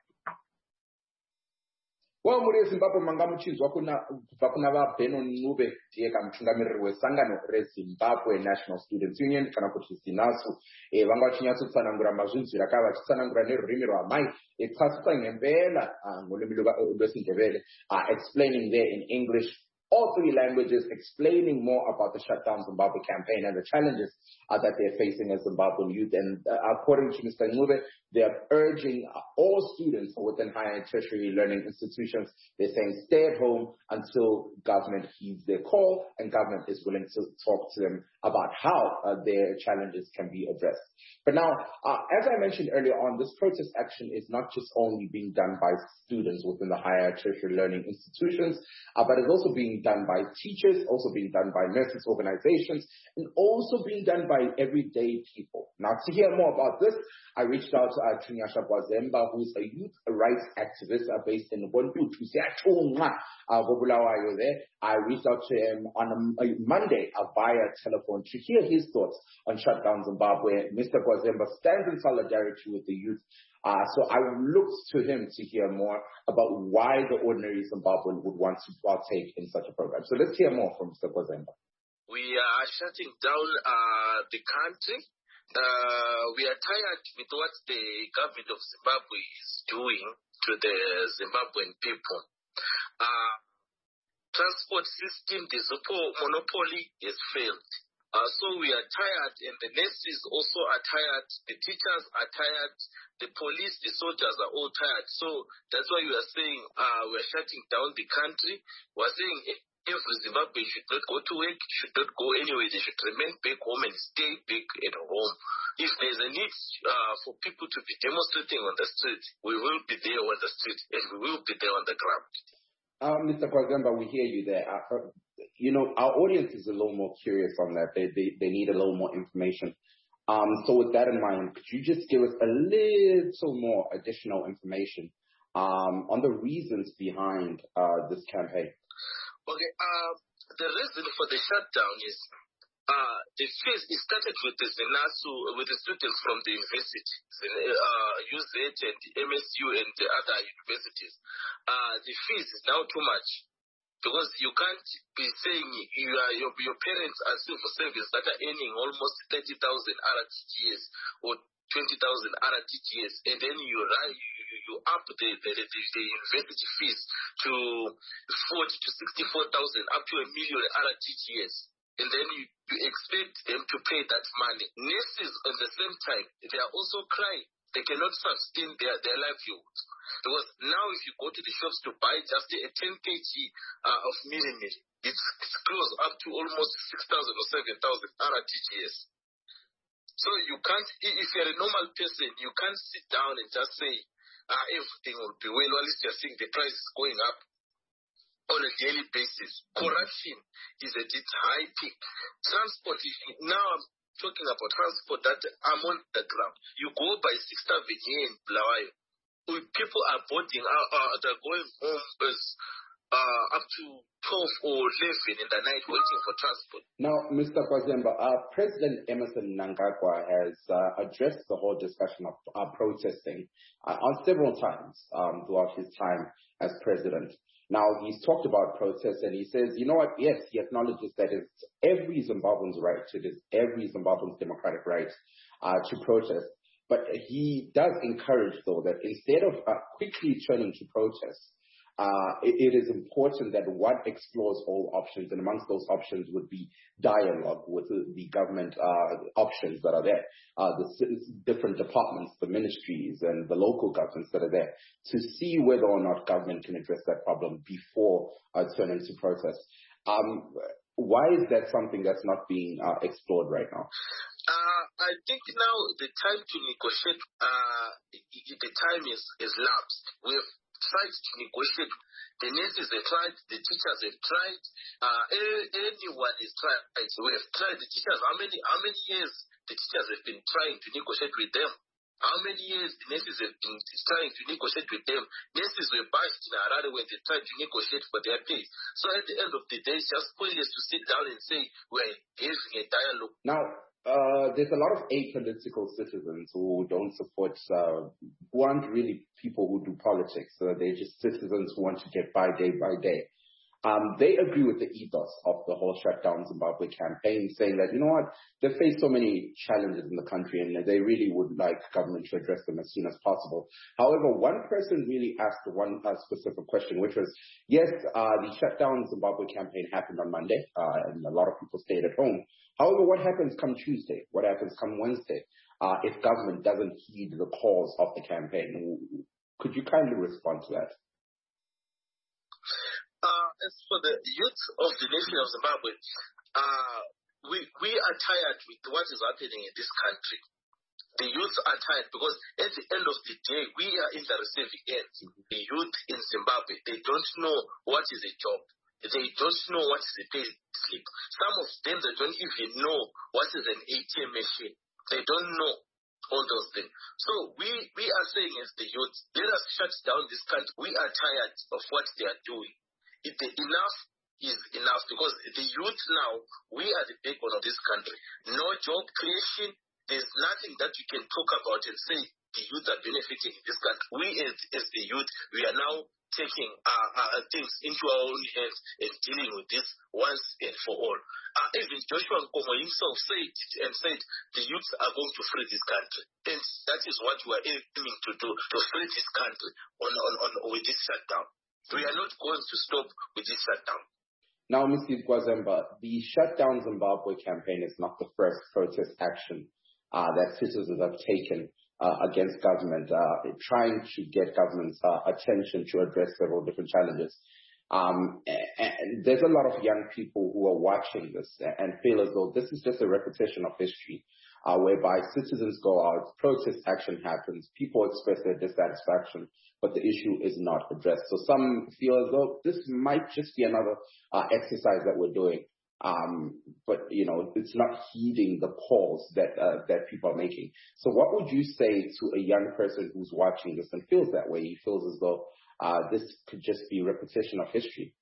Well, muri Zimbabwe manga muchinzwa kuna kubva kuna vaBeno Ncube ndiye kamutungamiriri wesangano reZimbabwe National Students Union kana kuti ZINASU. Eh, vanga vachinyatso mazvinzwira kava vachitsanangura nerurimi rwamai etsasisa ngempela ngolimi lwesiNdebele, explaining there in English all three languages, explaining more about the Shutdown Zimbabwe campaign and the challenges uh, that they're facing as Zimbabwean youth. And uh, according to Mister Ncube, they're urging uh, all students within higher tertiary learning institutions, they're saying stay at home until government heeds their call and government is willing to talk to them about how uh, their challenges can be addressed. But now, uh, as I mentioned earlier on, this protest action is not just only being done by students within the higher tertiary learning institutions, uh, but it's also being done by teachers, also being done by nurses organizations, and also being done by everyday people. Now, to hear more about this, I reached out to uh, Trinyasha Bwazemba, who's a youth rights activist uh, based in Bontu, uh, there. I reached out to him on a, a Monday uh, via telephone to hear his thoughts on Shutdown Zimbabwe. Mister Bwazemba stands in solidarity with the youth. Uh, so I looked to him to hear more about why the ordinary Zimbabwean would want to partake in such a program. So let's hear more from Mister Bwazemba. We are shutting down uh, the country. Uh, we are tired with what the government of Zimbabwe is doing to the Zimbabwean people. Uh, transport system, the monopoly has failed. Uh, so we are tired, and the nurses also are tired, the teachers are tired, the police, the soldiers are all tired. So that's why we are saying uh, we're shutting down the country. We're saying every Zimbabwean should not go to work, should not go anywhere. They should remain back home and stay back at home. If there's a need uh, for people to be demonstrating on the street, we will be there on the street and we will be there on the ground. Uh, Mister Kwazemba, we hear you there. Uh, you know, our audience is a little more curious on that. They, they, they need a little more information. Um, so with that in mind, could you just give us a little more additional information um, on the reasons behind uh, this campaign? Okay, uh, the reason for the shutdown is uh, the fees, it started with the Zenasu, with the students from the university, uh, U Z and the M S U and the other universities. Uh, the fees is now too much because you can't be saying you are, your, your parents are civil service that are earning almost thirty thousand R T G S or twenty thousand R T G S, and then you, you, you up the, the, the, the university fees to forty to sixty-four thousand, up to a million R T G S. And then you, you expect them to pay that money. Nurses, at the same time, they are also crying. They cannot sustain their, their livelihoods. Because now if you go to the shops to buy just a ten kilograms uh, of millimil, it's, it's close up to almost six thousand or seven thousand R T G S. So you can't, if you're a normal person, you can't sit down and just say, ah, everything will be well, while you're seeing the price is going up on a daily basis. Corruption is at its high peak. Transport, now I'm talking about transport that I'm on the ground. You go by sixth Avenue here in Bulawayo. People are boarding, uh, uh, they're going home as, uh, up to twelve or eleven in the night waiting for transport. Now, Mister Kwazemba, uh, President Emmerson Mnangagwa has uh, addressed the whole discussion of uh, protesting uh, on several times um, throughout his time as president. Now, he's talked about protests and he says, you know what, yes, he acknowledges that it's every Zimbabwean's right, it is every Zimbabwean's democratic right uh, to protest. But he does encourage, though, that instead of uh, quickly turning to protests, uh, it, it is important that one explores all options, and amongst those options would be dialogue with the, the government uh, options that are there, uh, the different departments, the ministries, and the local governments that are there, to see whether or not government can address that problem before uh, turning to protests. Um, why is that something that's not being uh, explored right now? Uh, I think now the time to negotiate, uh, the time is, is lapsed. We have tried to negotiate. The nurses have tried, the teachers have tried, uh, anyone has tried. We have tried the teachers. How many, how many years the teachers have been trying to negotiate with them? How many years the nurses have been trying to negotiate with them? Nurses were bashed in Harare when they tried to negotiate for their pay. So at the end of the day, it's just pointless to sit down and say we're having a dialogue. Now, Uh, there's a lot of apolitical citizens who don't support, uh, who aren't really people who do politics. Uh, they're just citizens who want to get by day by day. Um, they agree with the ethos of the whole Shutdown Zimbabwe campaign, saying that, you know what, they face so many challenges in the country and they really would like government to address them as soon as possible. However, one person really asked one uh, specific question, which was, yes, uh, the Shutdown Zimbabwe campaign happened on Monday, uh, and a lot of people stayed at home. However, what happens come Tuesday? What happens come Wednesday uh, if government doesn't heed the calls of the campaign? Could you kindly respond to that? Uh, as for the youth of the nation of Zimbabwe, uh, we, we are tired with what is happening in this country. The youth are tired because at the end of the day, we are in the receiving end. The youth in Zimbabwe, they don't know what is a job. They don't know what is a pay slip. Some of them, they don't even know what is an A T M machine. They don't know all those things. So we, we are saying as the youth, let us shut down this country. We are tired of what they are doing. It, enough is enough because the youth now, we are the backbone of this country. No job creation. There's nothing that you can talk about and say the youth are benefiting in this country. We as, as the youth, we are now taking uh, uh, things into our own hands and dealing with this once and for all. Uh, even Joshua Nkomo himself said and said the youth are going to free this country. And that is what we are aiming to do, to free this country on, on, on with this shutdown. We are not going to stop with this shutdown. Now, Mister Kwazemba, the Shutdown Zimbabwe campaign is not the first protest action uh, that citizens have taken uh, against government, uh, trying to get government's uh, attention to address several different challenges. Um, and, and there's a lot of young people who are watching this and feel as though this is just a repetition of history, uh, whereby citizens go out, protest action happens, people express their dissatisfaction, but the issue is not addressed. So some feel as though this might just be another uh, exercise that we're doing. Um, but, you know, it's not heeding the calls that uh, that people are making. So what would you say to a young person who's watching this and feels that way? He feels as though uh, this could just be repetition of history.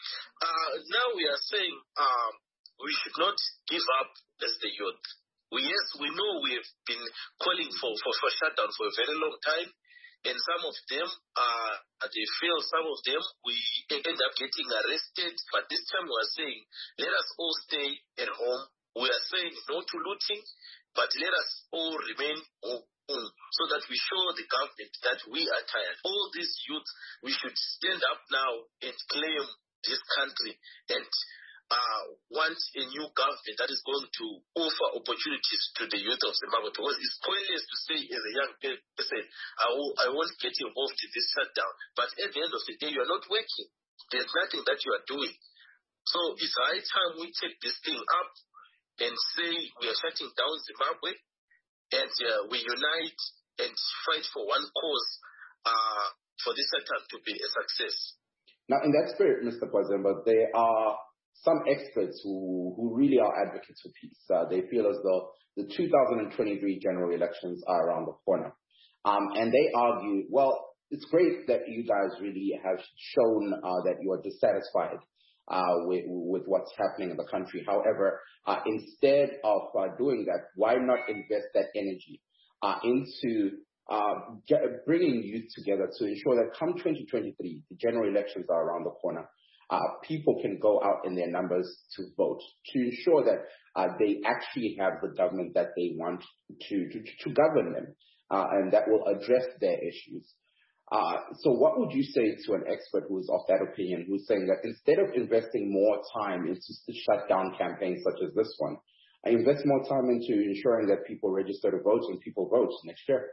Uh, now we are saying um, we should not give up as the youth. We, yes, we know we have been calling for, for, for shutdown for a very long time. And some of them, uh, they feel some of them, we end up getting arrested. But this time we are saying, let us all stay at home. We are saying no to looting, but let us all remain home so that we show the government that we are tired. All these youth, we should stand up now and claim this country and uh, want a new government that is going to offer opportunities to the youth of Zimbabwe, because it's pointless to say as a young person, I, will, I won't get involved in this shutdown. But at the end of the day, you are not working. There's nothing that you are doing. So it's high time we take this thing up and say we are shutting down Zimbabwe and uh, we unite and fight for one cause uh, for this shutdown to be a success. Now, in that spirit, Mister Kwazemba, there are some experts who, who really are advocates for peace. Uh, they feel as though the two thousand twenty-three general elections are around the corner. Um, and they argue, well, it's great that you guys really have shown uh, that you are dissatisfied uh, with, with what's happening in the country. However, uh, instead of uh, doing that, why not invest that energy uh, into uh, get, bringing youth together to ensure that come twenty twenty-three, the general elections are around the corner. Uh, people can go out in their numbers to vote, to ensure that uh, they actually have the government that they want to, to, to govern them, uh, and that will address their issues. Uh, so what would you say to an expert who's of that opinion, who's saying that instead of investing more time into shutdown campaigns such as this one, invest more time into ensuring that people register to vote and people vote next year?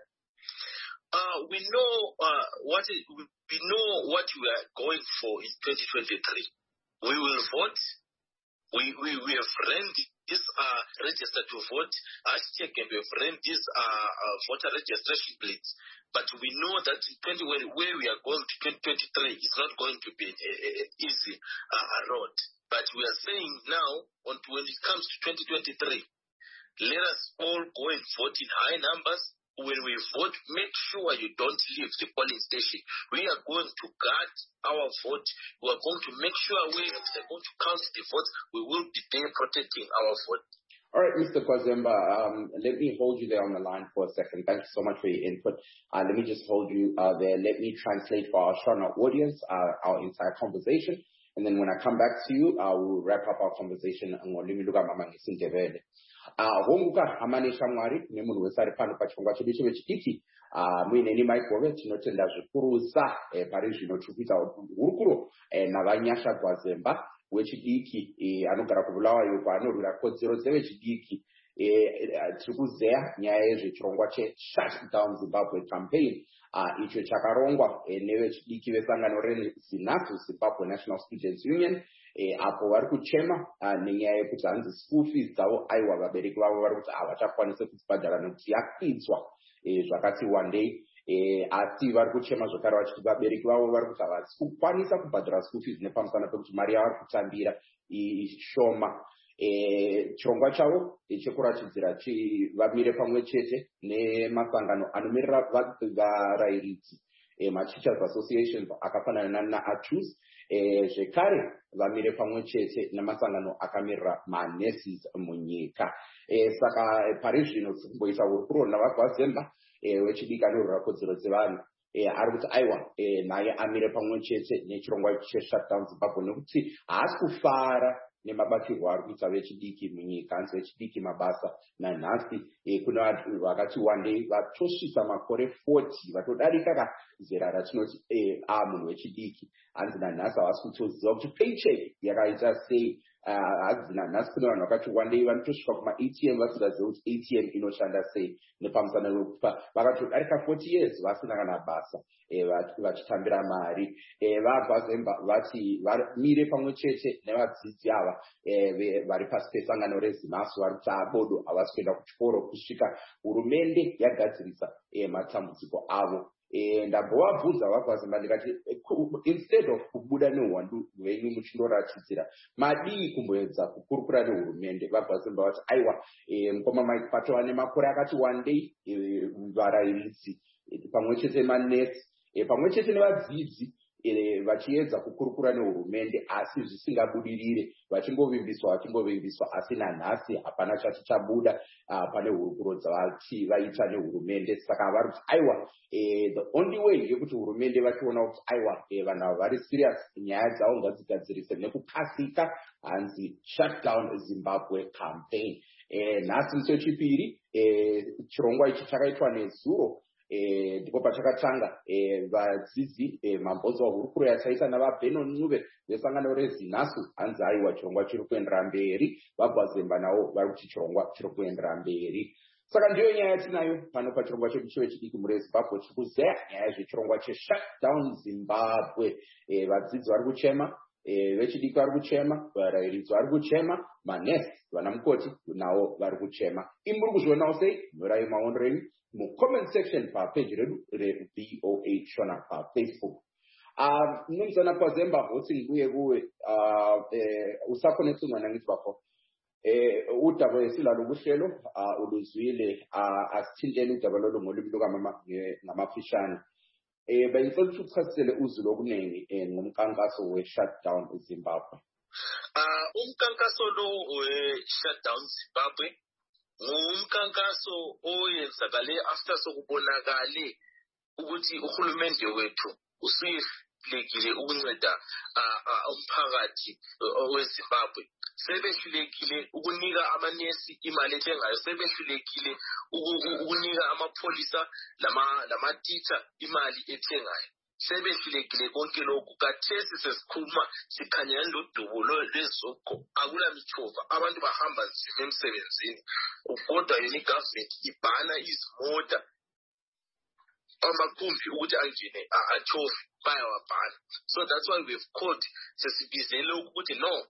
Uh, we know uh, what is, we know what we are going for in twenty twenty-three. We will vote. We we, we have ran this uh, register to vote. Hashtag and we have ran this uh, uh, voter registration blitz. But we know that in twenty where, where we are going to twenty twenty-three is not going to be an easy uh, road. But we are saying now, on when it comes to twenty twenty-three, let us all go and vote in high numbers. When we vote, make sure you don't leave the polling station. We are going to guard our vote. We are going to make sure we are going to count the votes. We will be there protecting our vote. All right, Mister Kwazemba, um, let me hold you there on the line for a second. Thank you so much for your input. Uh, let me just hold you uh, there. Let me translate for our Shona audience uh, our entire conversation. And then when I come back to you, uh, we'll wrap up our conversation. Honguka amane shamwari nemunhu wese ari pano pachirongwa chedu chevechidiki muineni maikove tinotenda zvikurusa pari zvino tiri kuita hurukuro navanyasha Gwazemba wechidiki anogara kuBulawayo paanorwira kodzero dzevechidiki. Tiri kuzeya nyaya yezvechirongwa cheShut Down Zimbabwe campaign icho chakarongwa nevechidiki vesangano reZINASU, Zimbabwe National Students Union, apo vari kuchema nenyaya yekuti hanzi school fees dzavo aiwa vabereki vavo vari kuti havachakwanise kudzibhadhara nekuti yakwidzwa zvakati wandei. Asi vari kuchema zvakare vachiti vabereki vavo vari kuti havasi kukwanisa kubhadhara school fees nepamusana pekuti mari yavari kutambira ishoma. Chirongwa chavo chekuratidzira vamire pamwe chete nemasangano anomirira varayiridzi, maTeachers Associations akafanana naATUS, zvekare vamire pamwe chete nemasangano akamirira manurses munyika. Saka pari zvino kumboita hurukuro navaGwazemba wechidiki anorwira kodzero dzevanhu ari kuti aiwa naye amire pamwe chete nechirongwa cheShut Down Zimbabwe nekuti haasi kufara nemabatirwo ari kuita vechidiki munyika, hanzi vechidiki mabasa nanhasi kune vanhu vakati wandei vatosvitsa makore forty vatodarika ka zera ratinoti a munhu wechidiki, hanzi nanhasi havasi kutoziva kuti paycheck yakaita sei azina nasikuna wakati one day vanotosvika kuma A T M vasingazivi kuti A T M inoshanda sei nepamusana nokupa vakati arika forty years vasina kana basa vachitambira mari vabva Zemba vati vamire pamwe chete nevadzidzi ava vari pasi pesangano rezimasu vari kuti abodo havasi kuenda kuchikoro kusvika hurumende yagadzirisa matambudziko avo. Ndambovabvunza vabva Zemba ndikati instead of kubuda neuwandu hwenyu muchindoratidzira madii kumboedza kukurukura nehurumende. Vabva Zemba vati aiwa mukoma Mike patova nemakore akati one day varairidzi pamwe chete manesi pamwe chete nevadzidzi vachiedza kukurukura nehurumende asi zvisingabudirire vachingovimbiswa vachingovimbiswa asi nanhasi hapana chati chabuda pane hurukuro dzavati vaita nehurumende. Saka vari kuti aiwa the only way yekuti hurumende vachiona kuti aiwa vanhu ava vari serious nyaya dzavo ngadzigadzirise nekukasika hanzi shut down Zimbabwe campaign. Nhasi musi wechipiri chirongwa ichi chakaitwa nezuro ndipo pachakatanga vadzidzi mabhonzo hurukuro yachaita navaBeno Ncube vesangano reZinasu hanzi aiwa chirongwa chiri kuendera mberi. Vabva Zemba navo vari kuti chirongwa chiri kuendera mberi. Saka ndiyo nyaya yatinayo pano pachirongwa chedu chechidiki mureZimbabwe chiri kuzeya nyaya yezvechirongwa cheshutdown Zimbabwe. Vadzidzi vari kuchema, vechidiki vari kuchema, varairidzi vari kuchema, manesi vana mukoti navo vari kuchema. Imi muri kuzvionawo sei? Nyorai maonero enyu mucomment section papage redu reV O A Shona paFacebook. Mnumzana kwaZemba voting kuye kuwe usapho netsingwana ngithi bafo udaba esilalo kuhlelo uluzwile asithintele udaba lolo ngolimi lukamama ngamafishane. Bengicela ukuthi uchasisele uzulu okuningi ngomkankaso we-shutdown eZimbabwe. Umkankaso lo we-shutdown Zimbabwe ngumkankaso oyenzakale after sokubonakale ukuthi uhulumende wethu usuyehlulekile ukunceda umphakathi weZimbabwe. Sebehlulekile ukunika amanesi imali ethengayo, sebehlulekile ukunika amapholisa lamatitha imali ethengayo, sebehlulekile konke lokhu. Kathesi sesikhuluma sikhanyela lodubo lwezoko, akula mitshova, abantu bahamba nzima emsebenzini, kodwa yona igovernment ibhana izimota amakhumbi ukuthi angene atshove bayawabhana. So that's why we've called sesibizele ukuthi no,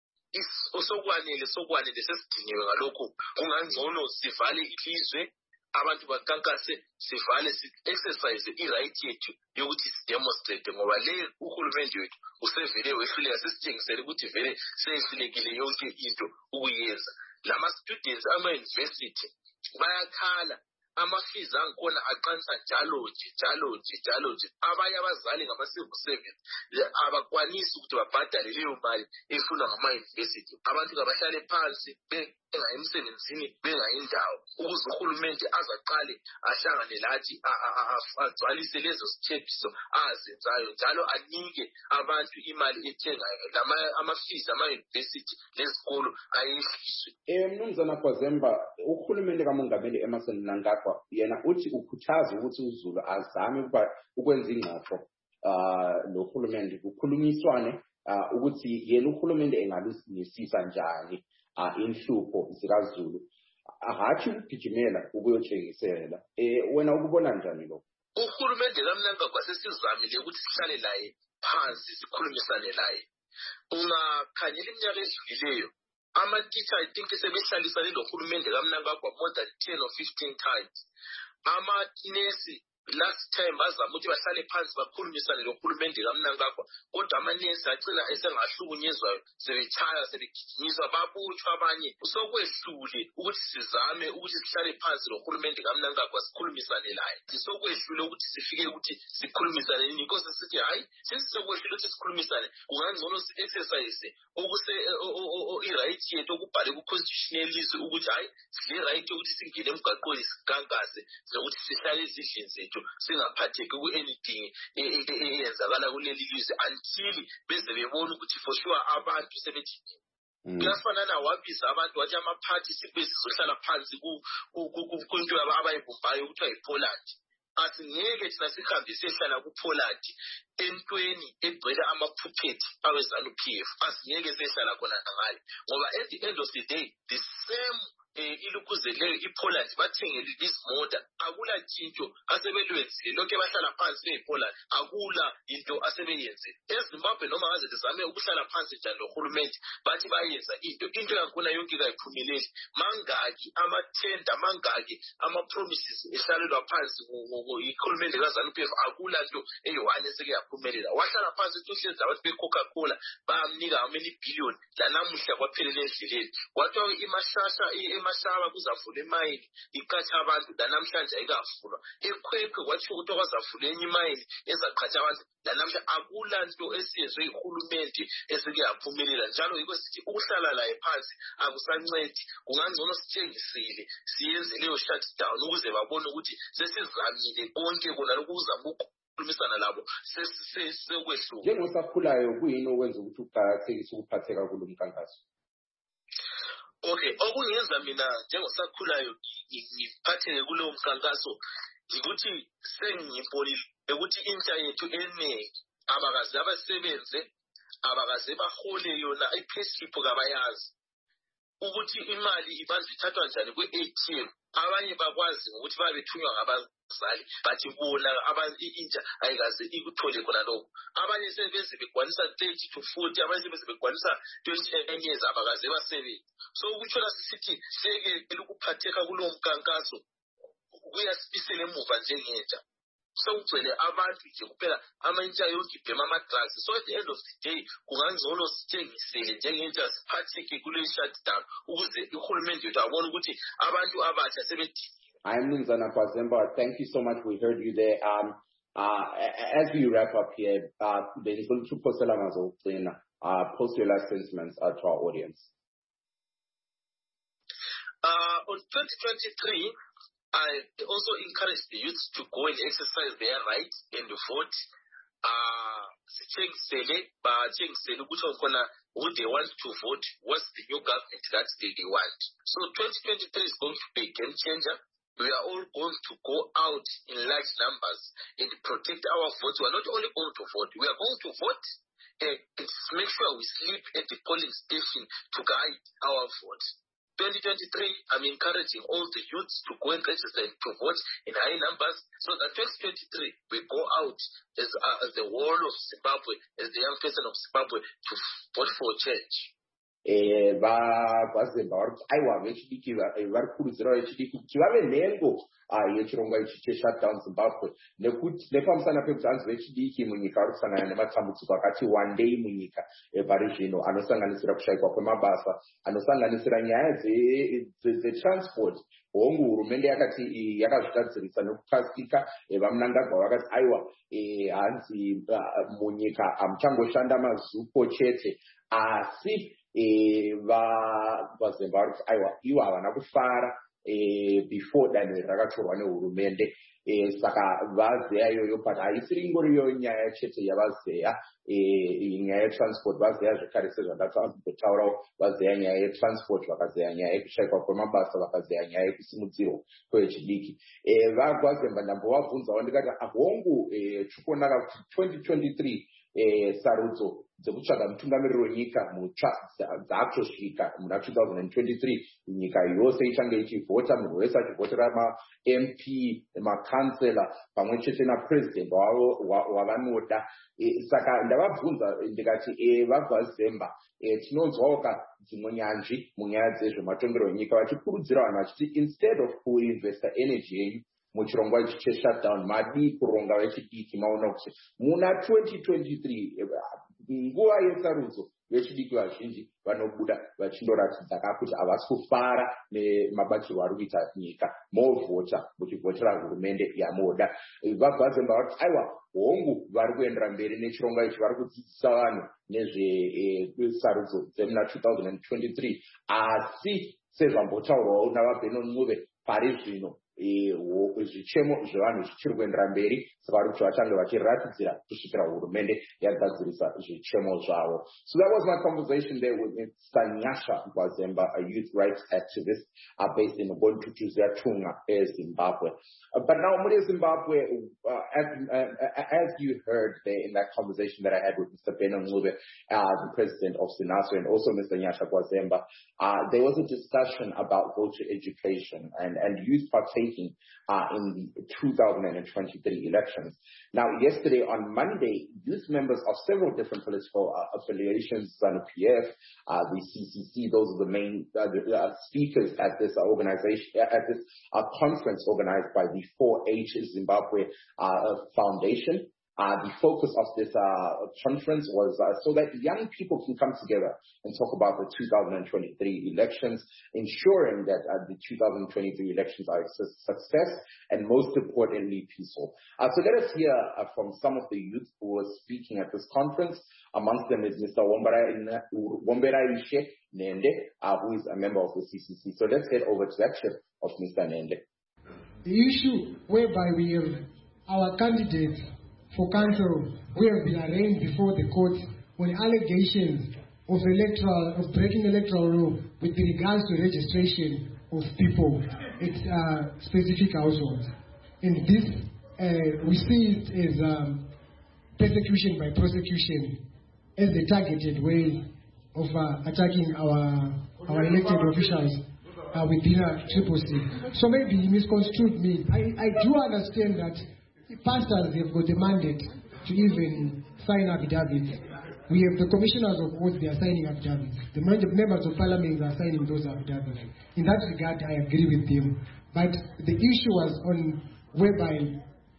osokwanele sokwanele sesidiniwe ngalokho. Kungangcono sivale ilizwe, abantu bakankase, sivale si-exercise i-right yethu yokuthi sidemonstrate, ngoba le uhulumende wethu usevele wehluleka, sesitshengisele ukuthi vele seyehlulekile yonke into ukuyenza. Lama students ama-university bayakhala, ama-fees angkhona aqansa njalo nje njalo nje njalo nje. Abanye abazali ngama-civil servants abakwanisi ukuthi babhadale leyo mali efunwa ngama-university. Abantu kabahlale phansi bengayi emsebenzini, bengayi indawo, ukuze uhulumende azaqale ahlangane lathi agcwalise lezo sithembiso azenzayo, njalo anike abantu imali ethengayo. Ama-fees ama-university lezikolo ayehliswe. Mnumzana kwaZemba, uhulumende kaMongameli Emmerson Mnangagwa yena uthi ukhuthaza ukuthi uZulu azame ukuba ukwenza ingxoxo nohulumende, kukhulunyiswane ukuthi yena uhulumende engalusinisisa njani inhlupho zikaZulu, hathi ukugijimela ukuyotshengisela. Wena ukubona njani lokho? Uhulumende kaMnangagwa sesizamile ukuthi sihlale laye phansi sikhulumisane laye. Ungakhanyela iminyaka edlulileyo ama-teacher I think sebehlalisane lo hulumende kaMnangagwa more than ten or fifteen times. Amanesi last time bazama ukuthi bahlale phansi bakhulumisane lo hulumende kaMnangagwa, kodwa amanesi agcina esengahlukunyezwayo, sebechaya, sebegijinyiswa, babutshwa abanye. Sokwehlule ukuthi sizame ukuthi sihlale phansi lo hulumende kaMnangagwa sikhulumisane laye. Sokwehlule ukuthi sifike ukuthi sikhulumisane inkosi sithi hayi sesizokwehlule ukuthi sikhulumisane, kungangcono si-exercise okuse i-right yethu okubhale ku-constitution yelizwe ukuthi hayi sile-right yokuthi singene emgaqweni sikankase, nokuthi sihlale ezindlini zethu singaphatheki ku-anything eyenzakala kuleli lizwe until beze bebona ukuthi for sure abantu sebethi. Kuyafana nawabiza abantu wathi amaphathi sizohlala phansi kunto abayibumbayo ukuthi ayiPoland. Asingeke thina sihambe sihlala kuPoland entweni egcwele amaphuphethi aweZANU-P F asingeke sehlala khona ngale ngoba at the end of the day the same ilukuze leyo iPoland bathengele izimota akula tshintsho asebelwenzile lokho bahlala phansi ePoland akula into asebeyenzile eZimbabwe noma ngaze bezame ukuhlala phansi njalo nohulumende bathi bayenza into into yakhona yonke kayiphumeleli mangaki amathenda mangaki ama promises ehlalelwa phansi ngohulumende kaZANU-P F akula nto eyohane seke yaphumelela wahlala phansi tuhlenza abantu beCoca-Cola bamnika how many billion lanamuhla kwaphelele endleleni kwathiwa imashasha emasaba kuzavula emayini iqhatsha abantu lanamhlanje ayikavulwa ekhwekwe kwathi ukuthi kwazavula enye imayini ezaqhatsha abantu lanamhlanje akula nto esiyezwe ihulumende esike yaphumelela njalo yiko sithi ukuhlala la ephansi akusancedi kungangcono sithengisile siyenze leyo shutdown ukuze babone ukuthi sesizamile konke kona lokuzama ukukhulumisana labo sesekwehluka njengosakhulayo kuyini okwenza ukuthi uqhakathekise ukuphatheka kulomkhankaso. Okay, okungenza mina njengosakhulayo ngiphatheke kulowo mkhankaso ukuthi sengibonile ukuthi intsha yethu eningi abakaze abasebenze abakaze bahole yona i-payslip kabayazi ukuthi imali ibanjwe ithathwa njani kwi-A T M abanye bakwazi ukuthi babethunywa ngabazali bathi bona abantu intsha ayikaze ikuthole khona lokho abanye sebeze begwanisa thirty to forty abanye sebeze begwanisa twenty years abakaze basebenze so ukutshola sisithi seke lokuphatheka kulowo mkhankaso kuyasibisela emuva njengentsha so ugcwele abantu nje kuphela amaintsha yonke ibhema ama-drugs so at the end of the day kungangcono sithengisele njengentsha siphatheke kule shutdown ukuze uhulumende wethu abone ukuthi abantu abatsha sebethi. I'm Mnumzana Gwazemba. Thank you so much. We heard you there. Um, uh, as we wrap up here, uh, there's going to post uh, post your last sentiments uh, to our audience. Uh, on twenty twenty-three, I also encourage the youth to go and exercise their right and vote. Uh, who they want to vote, what's the new government that they, they want. So twenty twenty-three is going to be a game changer. We are all going to go out in large numbers and protect our votes. We are not only going to vote, we are going to vote and make sure we sleep at the polling station to guide our vote. twenty twenty-three, I'm encouraging all the youths to go and register to vote in high numbers so that twenty twenty-three we go out as, uh, as the whole of Zimbabwe, as the young person of Zimbabwe to vote for change. Eh, ba Gwazemba vari aiwa vechidiki vari kurudzira vechidiki kuti vave nhengo yechirongwa ichi cheshutdown Zimbabwe nekuti nepamusana pekuti hanzi vechidiki munyika vari kusangana nematambudziko akati wandei munyika pari zvino anosanganisira kushayikwa kwemabasa anosanganisira nyaya dzetransport hongu hurumende yakati yakazvigadzirisa nekukasika vamunangagwa vakati aiwa hanzi munyika hamuchangoshanda mazupo chete asi vaZimbabwe vari kuti aiwa ivo havana kufara before danho rakatorwa nehurumende saka vazeya iyoyo but haisiri ingori iyo nyaya chete yavazeya nyaya yetransport vazeya zvekare sezvandatambotaurawo vazeya nyaya yetransport vakazeya nyaya yekushayikwa kwemabasa vakazeya nyaya yekusimudzirwa kwechidiki vaGwazemba ndambovabvunzawo ndikati hongu chikonaka kuti twenty twenty-three sarudzo dzekutsvaga mutungamiriri wenyika mutsva dzakutosvika muna twenty twenty-three nyika yose ichange ichivhota munhu wese achivhotera ma-M P makansela pamwe chete napresident wavanoda saka ndavabvunza ndikati vaGwazemba tinonzwawo ka dzimwe nyanzvi munyaya dzezvematongero enyika vachikurudzira vanhu vachiti instead of kuinvesta energy yenyu muchirongwa ichi cheshutdown madi kuronga vechidiki maona kuti muna twenty twenty-three nguva yesarudzo vechidiki vazhinji vanobuda vachindoratidza kakuti havasi kufara nemabatirwo ari kuita nyika movhota muchivhotera hurumende yamoda vaGwazemba vati aiwa hongu vari kuendera mberi nechirongwa ichi vari kudzidzisa vanhu nezvesarudzo dzemuna twenty twenty-three asi sezvambotaurwawo navaBenon Ncube pari zvino zvichemo zvevanhu zvichiri kuendera mberi saka vari kuti vachange vachiratidzira kusvikira hurumende yagadzirisa zvichemo zvavo. So that was my conversation there with Mister Nyasha Gwazemba, a youth rights activist uh, based in Bontutuzia Tunga, Zimbabwe. Uh, but now, Muri Zimbabwe, uh, as, uh, as you heard there in that conversation that I had with Mister Beno Ngube, uh, the president of SINASO, and also Mister Nyasha Gwazemba, uh, there was a discussion about voter education and, and youth partaking uh, in the two thousand twenty-three elections. Now, yesterday on Monday, youth members of several different political uh, affiliations, ZANU-P F, uh, the C C C, those are the main uh, the, uh, speakers at this uh, organization, at this uh, conference organized by the four H Zimbabwe uh, Foundation. Uh, the focus of this uh, conference was uh, so that young people can come together and talk about the two thousand twenty-three elections, ensuring that uh, the two thousand twenty-three elections are a success and most importantly peaceful. Uh, so let us hear uh, from some of the youth who were speaking at this conference. Amongst them is Mister Womberai Nende, uh, who is a member of the C C C. So let's head over to that clip of Mister Nende. The issue whereby we have our candidates for council who have been arraigned before the court on allegations of electoral of breaking electoral law with regards to registration of people at uh, specific households. And this uh, we see it as um, persecution by prosecution as a targeted way of uh, attacking our our elected officials uh, within a triple C. So maybe he misconstrued me. I, I do understand that pastors have got the mandate to even sign affidavits. We have the commissioners of courts, they are signing affidavits. The members of parliament are signing those affidavits. In that regard, I agree with them. But the issue was on whereby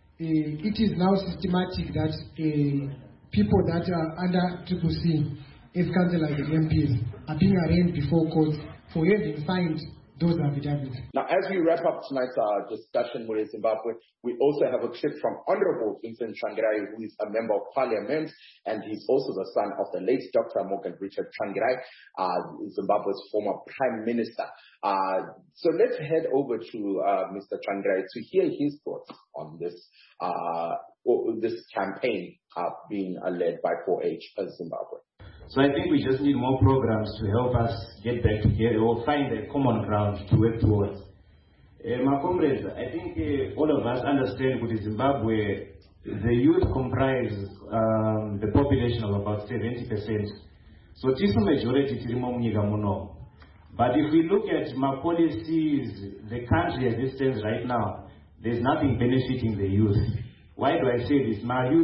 uh, it is now systematic that uh, people that are under Triple C, as councillors and M Ps, are being arraigned before courts for having signed those affidavits. Now, as we wrap up tonight's uh, discussion with Zimbabwe, we also have a clip from Honorable Vincent Tsvangirai, who is a member of parliament, and he's also the son of the late Doctor Morgan Richard Tsvangirai, uh, Zimbabwe's former prime minister. Uh, so let's head over to uh, Mister Tsvangirai to hear his thoughts on this uh, this campaign uh, being uh, led by four H Zimbabwe. So I think we just need more programs to help us get back together or find a common ground to work towards. Uh, my comrades, I think uh, all of us understand that in Zimbabwe, the youth comprise um, the population of about seventy percent. So it is a majority to muno. But if we look at my policies, the country as it stands right now, there's nothing benefiting the youth. Why do I say this? My youth,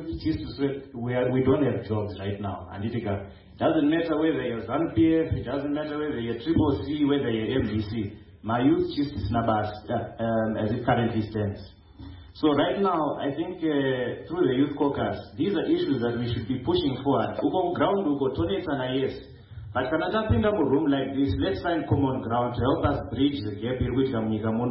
we, are, we don't have jobs right now. And it doesn't matter whether you're ZANU P F, it doesn't matter whether you're Triple C, whether you're M D C. My youth just is nabas uh, um, as it currently stands. So right now, I think uh, through the Youth Caucus, these are issues that we should be pushing forward. Uko ground, uko tonate and yes. But can I jump in a room like this? Let's find common ground to help us bridge the gap in which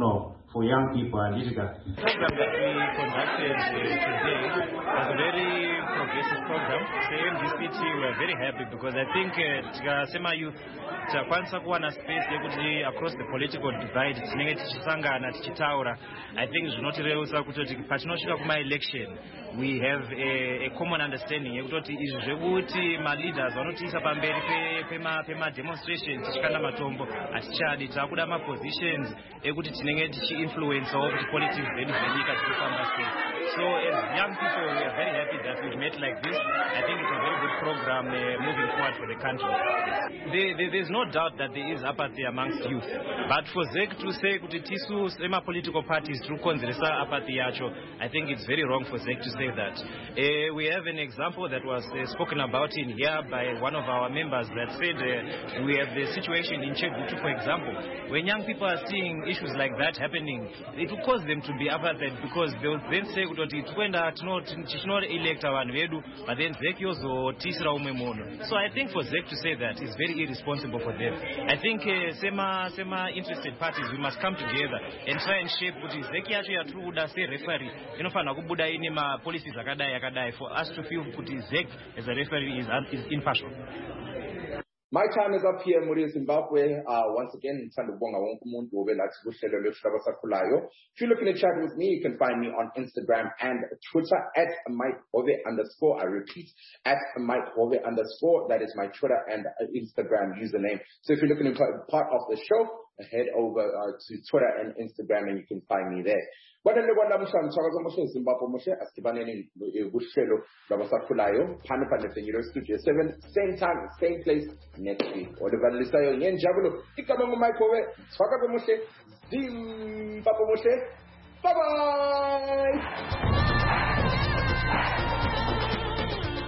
for young people and digital. The program that we conducted uh, today was a very progressive program. The M D C T were very happy because I think uh, Sema Youth takwanisa kuwana space yekuti across the political divide tinenge tichisangana tichitaura. I think zvinotireusa kuti patinosvika kuma election we have a, a common understanding yekutoti izvi zvekuti ma leaders vanotiisa pamberi pema pema demonstration tichikanda matombo atichadi takuda ma positions ekuti tinenge tichi influence of the politics then venyika tikufamba sei. So as young people we are very happy that we met like this. I think it's a very good program uh, moving forward for the country. There, there, there's no doubt that there is apathy amongst youth, but for Z E C to say kuti tisu sema political parties to konzeresa apathy yacho, I think it's very wrong for Z E C to say that. Uh, we have an example that was uh, spoken about in here by one of our members that said uh, we have the situation in Chegutu, for example. When young people are seeing issues like that happening, it will cause them to be apathetic because they will then say kuti tikwenda tino elect vanhu vedu, but then Z E C yozotisira umwe munhu. So I think for Z E C to say that is very irresponsible for them. I think uh, sema sema interested parties we must come together and try and shape kuti Z E C yacho yatiri kuda se referee inofanira kubuda ine ma policies akadai akadai for us to feel kuti Z E C as a referee is, is impartial. My time is up here muri Zimbabwe. Uh, once again, ngithanda ukubonga wonke umuntu obelathi kuhlelo lwethu labasakhulayo. If you're looking to chat with me, you can find me on Instagram and Twitter at Mike Hove underscore. I repeat, at Mike Hove underscore. That is my Twitter and Instagram username. So if you're looking to be part of the show, head over uh, to Twitter and Instagram and you can find me there. Kwadale kwalamuhla mthakazo moshe Zimbabwe moshe asibaneni kuhlelo labasakhulayo phana neFenyiro Studio seven, same time, same place next week. Odebalisayo ngenjabulo igama nguMike Hove thwaka moshe Zimbabwe moshe. Bye bye.